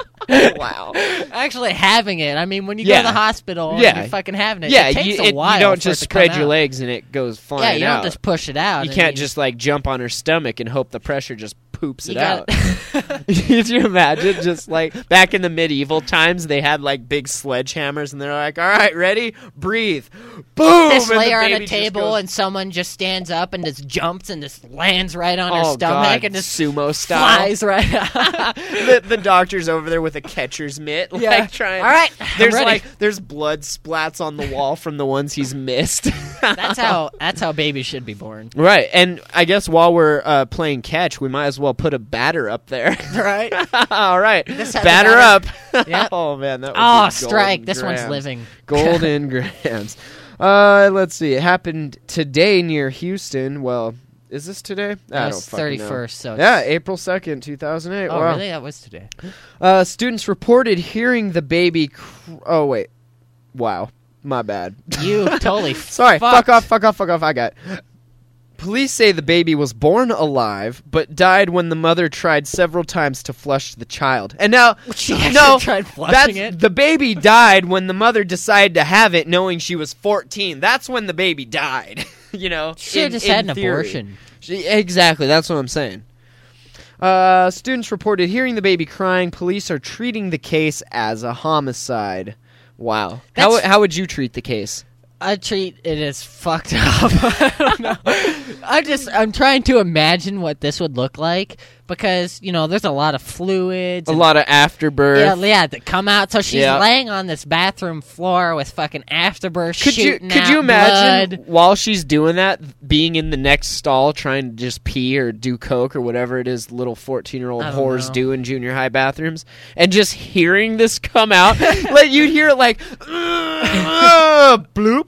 Wow. Actually having it. I mean, when you go Yeah. to the hospital and Yeah. you're fucking having it, Yeah, it takes you a while. don't for it just to come spread your out. legs and it goes Yeah, flying you out. don't just push it out. You I can't mean, just like jump on her stomach and hope the pressure just poops it you out. got Could you imagine just like back in the medieval times they had like big sledgehammers and they're like, all right, ready? Breathe. Boom! this and the layer on baby a just table goes, and someone just stands up and just jumps and just lands right on her oh, stomach God, and just sumo style. flies right out. the doctor's over there with a catcher's mitt, Yeah. like trying. All right, I'm there's ready. like there's blood splats on the wall from the ones he's missed. That's how babies should be born. Right, and I guess while we're playing catch, we might as well put a batter up there. Right? All right, This has a batter batter. up. Yep. Oh man, that. Oh, Was strike! This one's living. Golden grams. Let's see. It happened today near Houston. Well, is this today? I It's don't fucking know. 31st. So Yeah, it's- April 2nd, 2008. Oh, wow. really? That was today. Students reported hearing the baby. Oh wait. Wow. My bad. You totally. Sorry. fucked. Fuck off. I got. Police say the baby was born alive, but died when the mother tried several times to flush the child. And now, She actually no, tried flushing that's it? the baby died when the mother decided to have it, knowing she was 14. That's when the baby died. You know, Should have just had an abortion. Exactly, that's what I'm saying. Students reported hearing the baby crying. Police are treating the case as a homicide. Wow. That's- How would you treat the case? I treat it as fucked up. I don't know. I'm trying to imagine what this would look like because, there's a lot of fluids. A and- lot of afterbirth. Yeah, that come out. So she's Yeah. laying on this bathroom floor with fucking afterbirth Could you shooting out imagine blood. while she's doing that, being in the next stall trying to just pee or do coke or whatever it is little 14-year-old I don't whores know. do in junior high bathrooms, and just hearing this come out, like you'd hear it like bloop,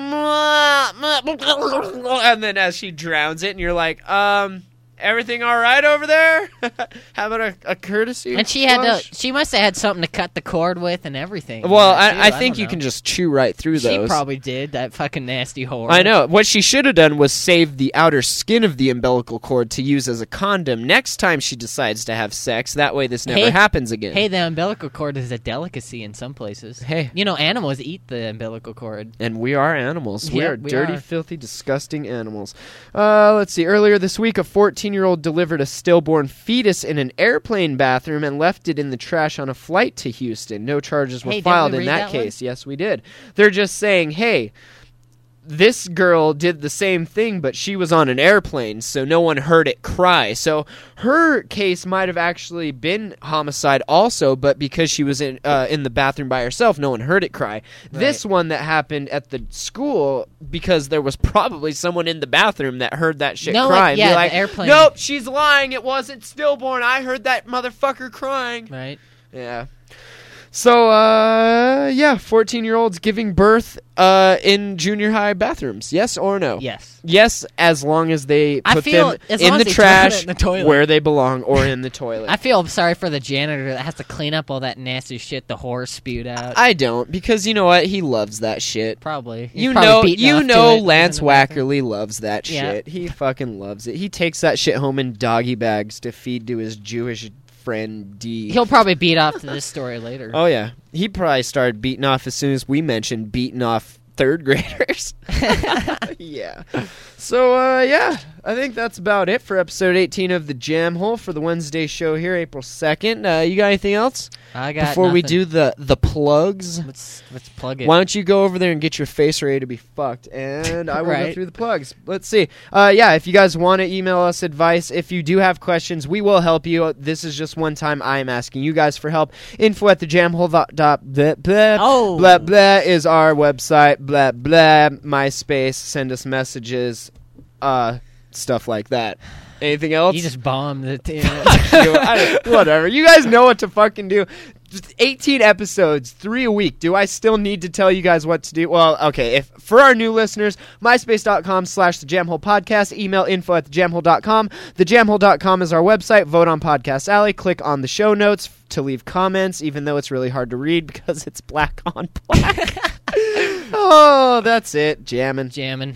and then as she drowns it, and you're like, everything all right over there? How about a courtesy? And she had flush? she must have had something to cut the cord with and everything. Well, Yeah, too. I think don't you know. can just chew right through She those. probably did, that fucking nasty whore. I know. What she should have done was save the outer skin of the umbilical cord to use as a condom next time she decides to have sex. That way this never Hey- happens again. Hey, the umbilical cord is a delicacy in some places. Hey. Animals eat the umbilical cord. And we are animals. We Yeah, are we dirty, are. filthy, disgusting animals. Let's see. Earlier this week, a 14-year-old delivered a stillborn fetus in an airplane bathroom and left it in the trash on a flight to Houston. No charges were Hey, didn't filed we in read that that one? case. Yes, we did. They're just saying, hey, this girl did the same thing, but she was on an airplane, so no one heard it cry. So her case might have actually been homicide also, but because she was in the bathroom by herself, no one heard it cry. This one that happened at the school, because there was probably someone in the bathroom that heard that shit No, cry. like, and yeah, be the like, airplane- nope, she's lying. It wasn't stillborn. I heard that motherfucker crying. Right? Yeah. So, 14-year-olds giving birth in junior high bathrooms. Yes or no? Yes. Yes, as long as they I put feel them as in long the as they throw it trash in the toilet. where they belong or in the toilet. I feel sorry for the janitor that has to clean up all that nasty shit the whore spewed out. I don't, because you know what? He loves that shit. Probably. He's You probably know, beaten off to it Lance in the bathroom. Wackerly loves that Yeah. shit. He fucking loves it. He takes that shit home in doggy bags to feed to his Jewish friend D. He'll probably beat off to this story later. Oh yeah, he probably started beating off as soon as we mentioned beating off third graders. Yeah. So, yeah, I think that's about it for episode 18 of the Jam Hole for the Wednesday show here, April 2nd. You got anything else? I got Before we nothing. do the plugs, Let's plug it. why don't you go over there and get your face ready to be fucked, and I will go Right. through the plugs. Let's see. Yeah, if you guys want to email us advice, if you do have questions, we will help you. This is just one time I am asking you guys for help. info@thejamhole.blah, Oh. blah, blah is our website, blah, blah, MySpace, send us messages, stuff like that. Anything else? You just bombed it. Whatever. You guys know what to fucking do. Just 18 episodes, 3 a week. Do I still need to tell you guys what to do? Well, okay. If for our new listeners, myspace.com/thejamholepodcast, email info@thejamhole.com. Thejamhole.com is our website. Vote on Podcast Alley. Click on the show notes to leave comments, even though it's really hard to read because it's black on black. Oh, that's it. Jamming.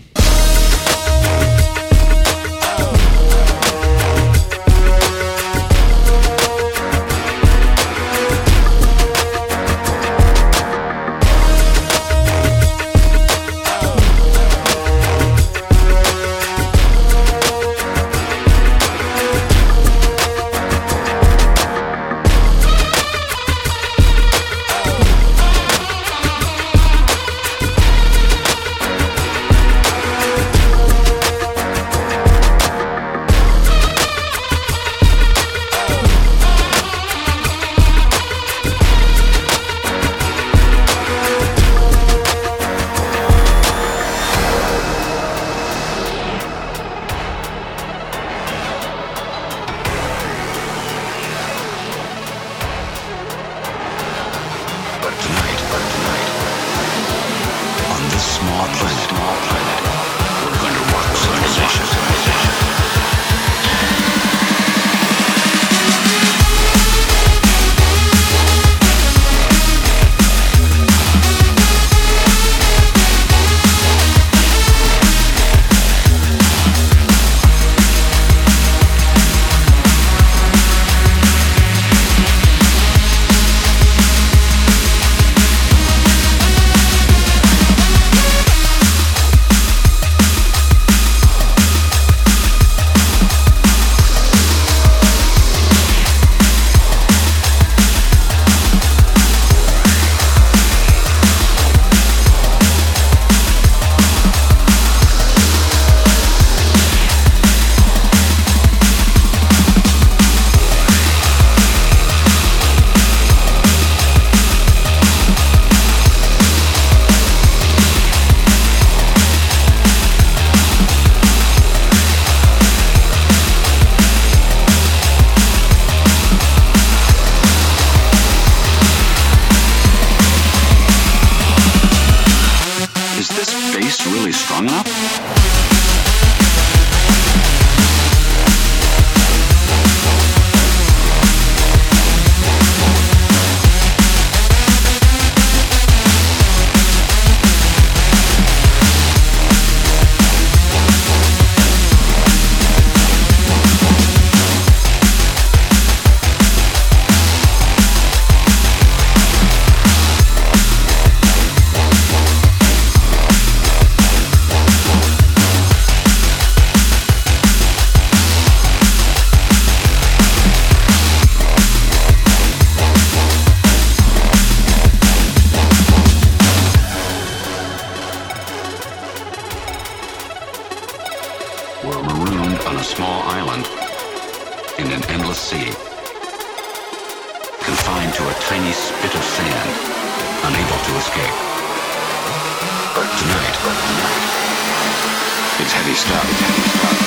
But tonight, on this small planet, we're going to rock civilization. Is this bass really strong enough? We're marooned on a small island in an endless sea, confined to a tiny spit of sand, unable to escape. But tonight, it's heavy stuff.